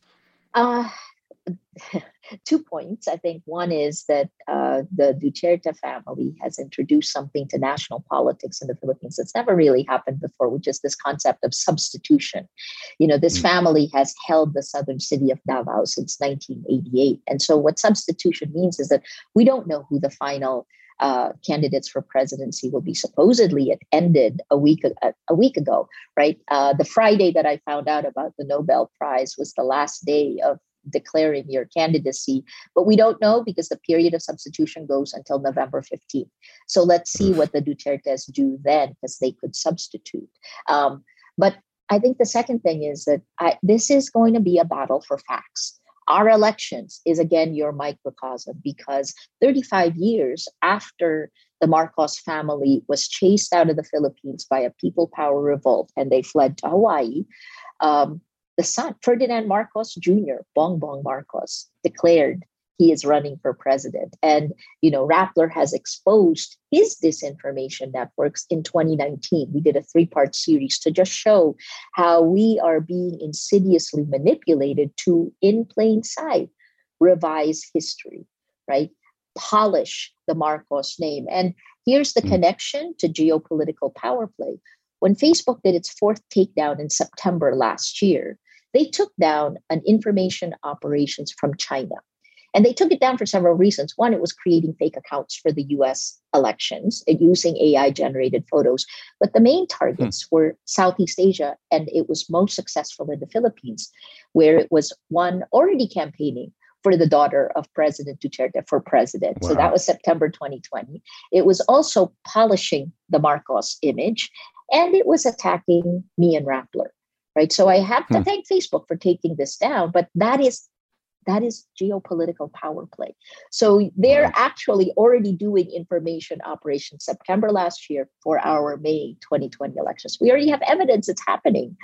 2 points. I think one is that the Duterte family has introduced something to national politics in the Philippines that's never really happened before, which is this concept of substitution. This family has held the southern city of Davao since 1988. And so what substitution means is that we don't know who the final candidates for presidency will be. Supposedly it ended a week ago, right? The Friday that I found out about the Nobel Prize was the last day of declaring your candidacy, but we don't know because the period of substitution goes until November 15th. So let's see what the Dutertes do then, because they could substitute. But I think the second thing is that this is going to be a battle for facts. Our elections is, again, your microcosm, because 35 years after the Marcos family was chased out of the Philippines by a people power revolt and they fled to Hawaii, the son, Ferdinand Marcos Jr., Bongbong Marcos, declared he is running for president. And, Rappler has exposed his disinformation networks in 2019. We did a 3-part series to just show how we are being insidiously manipulated to, in plain sight, revise history, right? Polish the Marcos name. And here's the connection to geopolitical power play. when Facebook did its fourth takedown in September last year, they took down an information operations from China. And they took it down for several reasons. One, it was creating fake accounts for the US elections and using AI-generated photos. But the main targets were Southeast Asia, and it was most successful in the Philippines, where it was one already campaigning for the daughter of President Duterte for president. Wow. So that was September 2020. It was also polishing the Marcos image, and it was attacking me and Rappler, right? So I have to thank Facebook for taking this down, but that is geopolitical power play. So they're actually already doing information operations September last year for our May 2020 elections. We already have evidence it's happening.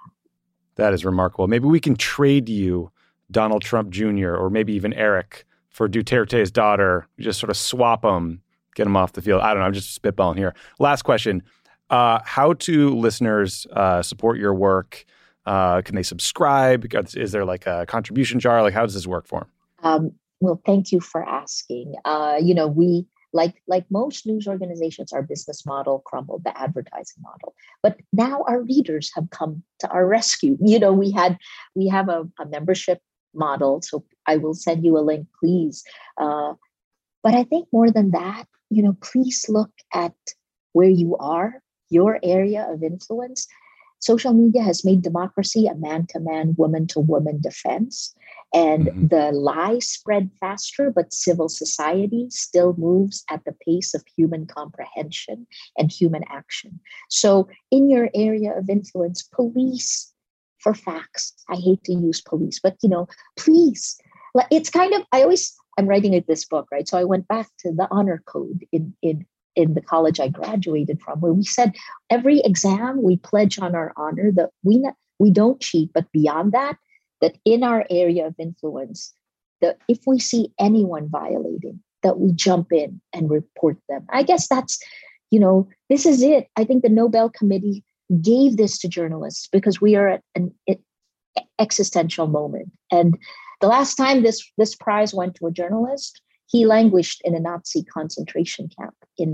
That is remarkable. Maybe we can trade you Donald Trump Jr. or maybe even Eric for Duterte's daughter. Just sort of swap them, get them off the field. I don't know. I'm just spitballing here. Last question. How do listeners support your work? Can they subscribe? Is there like a contribution jar? Like, how does this work for them? Well, thank you for asking. We, like most news organizations, our business model crumbled, the advertising model. But now our readers have come to our rescue. We have a membership model. So I will send you a link, please. But I think more than that, please look at where you are, your area of influence. Social media has made democracy a man-to-man, woman-to-woman defense. And the lies spread faster, but civil society still moves at the pace of human comprehension and human action. So in your area of influence, police for facts. I hate to use police, but, please. It's kind of, I'm writing this book, right? So I went back to the honor code in the college I graduated from, where we said every exam we pledge on our honor that we don't cheat, but beyond that in our area of influence, that if we see anyone violating, that we jump in and report them. I guess that's, this is it. I think the Nobel Committee gave this to journalists because we are at an existential moment. And the last time this prize went to a journalist, he languished in a Nazi concentration camp.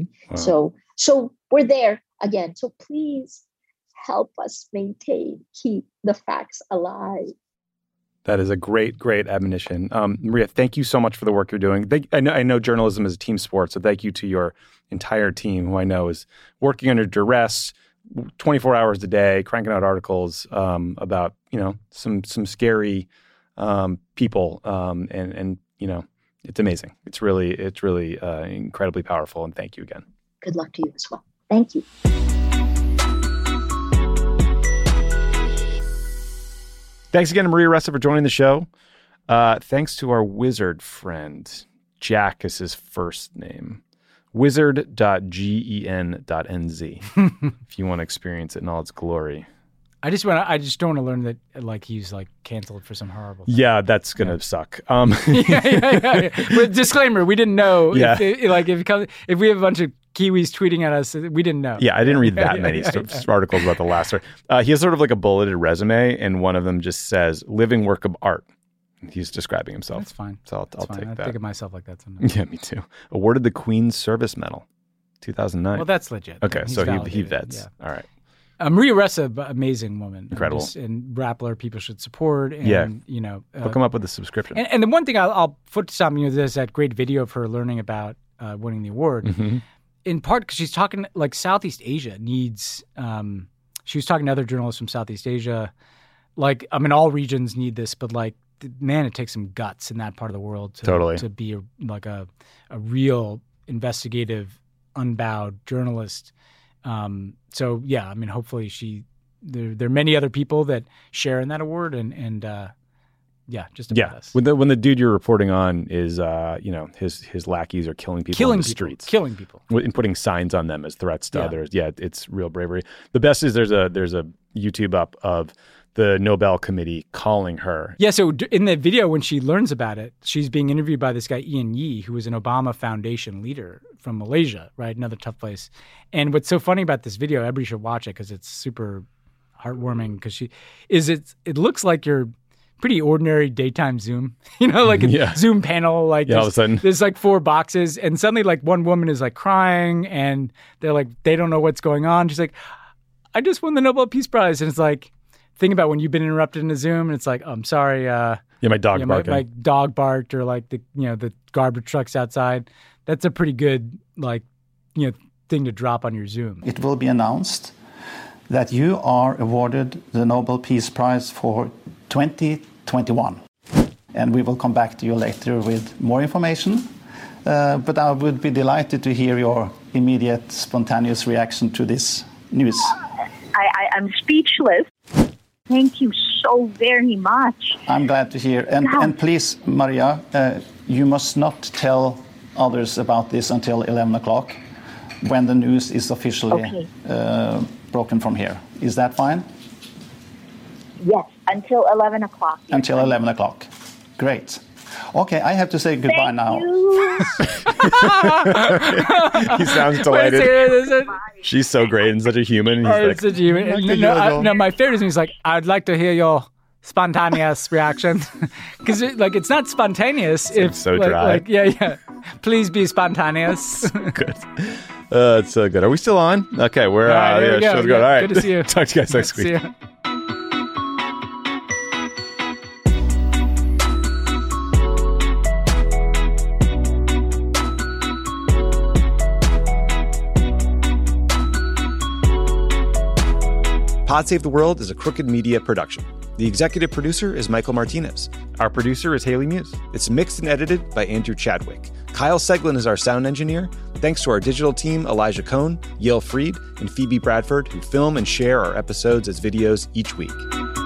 So we're there again. So please help us keep the facts alive. That is a great, great admonition. Maria, thank you so much for the work you're doing. I know journalism is a team sport, so thank you to your entire team, who I know is working under duress 24 hours a day, cranking out articles about, some scary people. And it's amazing. It's really incredibly powerful. And thank you again. Good luck to you as well. Thank you. Thanks again to Maria Ressa for joining the show. Thanks to our wizard friend. Jack is his first name. Wizard.gen.nz if you want to experience it in all its glory. I just don't want to learn that he's canceled for some horrible thing. Yeah, that's gonna suck. Yeah. But disclaimer: we didn't know. Yeah. If we have a bunch of Kiwis tweeting at us, we didn't know. Yeah, I didn't read that many articles about the last story. He has sort of like a bulleted resume, and one of them just says "living work of art." He's describing himself. That's fine. So I'll take that. I think of myself like that sometimes. Yeah, me too. Awarded the Queen's Service Medal, 2009. Well, that's legit. Okay, so he vets. Yeah. All right. Maria Ressa, amazing woman. Incredible. And Rappler, people should support. And, hook them up with a subscription. And the one thing I'll foot stomp, there's that great video of her learning about winning the award. Mm-hmm. In part because she's talking, Southeast Asia needs, she was talking to other journalists from Southeast Asia. All regions need this, but man, it takes some guts in that part of the world to be a real investigative, unbowed journalist. Hopefully there are many other people that share in that award and just about us. When the dude you're reporting on is, his lackeys are killing people on the streets. Killing people. And putting signs on them as threats to others. Yeah, it's real bravery. The best is there's a YouTube up of the Nobel Committee calling her. Yeah, so in the video when she learns about it, she's being interviewed by this guy, Ian Yee, who was an Obama Foundation leader from Malaysia, right? Another tough place. And what's so funny about this video, everybody should watch it because it's super heartwarming because it looks like your pretty ordinary daytime Zoom, Zoom panel, all of a sudden there's 4 boxes and suddenly one woman is crying and they're they don't know what's going on. She's like, I just won the Nobel Peace Prize. And it's like, think about when you've been interrupted in a Zoom and it's like, I'm sorry. My dog barked. My dog barked, or like the garbage trucks outside. That's a pretty good thing to drop on your Zoom. It will be announced that you are awarded the Nobel Peace Prize for 2021. And we will come back to you later with more information. But I would be delighted to hear your immediate, spontaneous reaction to this news. I'm speechless. Thank you so very much. I'm glad to hear. And please, Maria, you must not tell others about this until 11 o'clock when the news is officially broken from here. Is that fine? Yes, until 11 o'clock. Until 11 o'clock. Great. Okay, I have to say goodbye now. He sounds delighted. She's so great and such a human. He's such a human. No, my favorite is he's like, I'd like to hear your spontaneous reaction. Because it's not spontaneous. It's so dry. Yeah. Please be spontaneous. Good. It's so good. Are we still on? Okay, we're show's good. All right. Good to see you. Talk to you guys next week. See you. Pod Save the World is a Crooked Media production. The executive producer is Michael Martinez. Our producer is Haley Muse. It's mixed and edited by Andrew Chadwick. Kyle Seglin is our sound engineer. Thanks to our digital team, Elijah Cohn, Yale Freed, and Phoebe Bradford, who film and share our episodes as videos each week.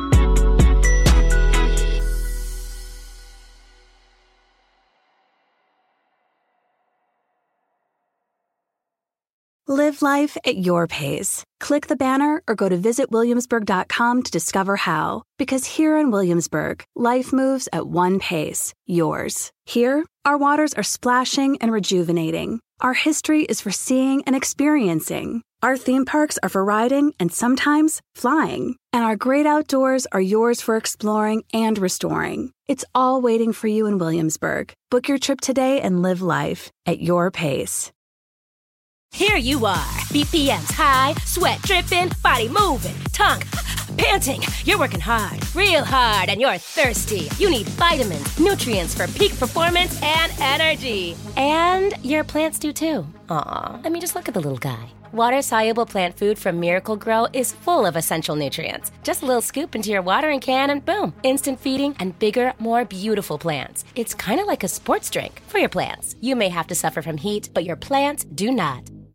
Live life at your pace. Click the banner or go to visitwilliamsburg.com to discover how. Because here in Williamsburg, life moves at one pace, yours. Here, our waters are splashing and rejuvenating. Our history is for seeing and experiencing. Our theme parks are for riding and sometimes flying. And our great outdoors are yours for exploring and restoring. It's all waiting for you in Williamsburg. Book your trip today and live life at your pace. Here you are, BPMs high, sweat dripping, body moving, tongue panting. You're working hard, real hard, and you're thirsty. You need vitamins, nutrients for peak performance and energy. And your plants do too. Aw, I mean, just look at the little guy. Water-soluble plant food from Miracle-Gro is full of essential nutrients. Just a little scoop into your watering can and boom, instant feeding and bigger, more beautiful plants. It's kind of like a sports drink for your plants. You may have to suffer from heat, but your plants do not.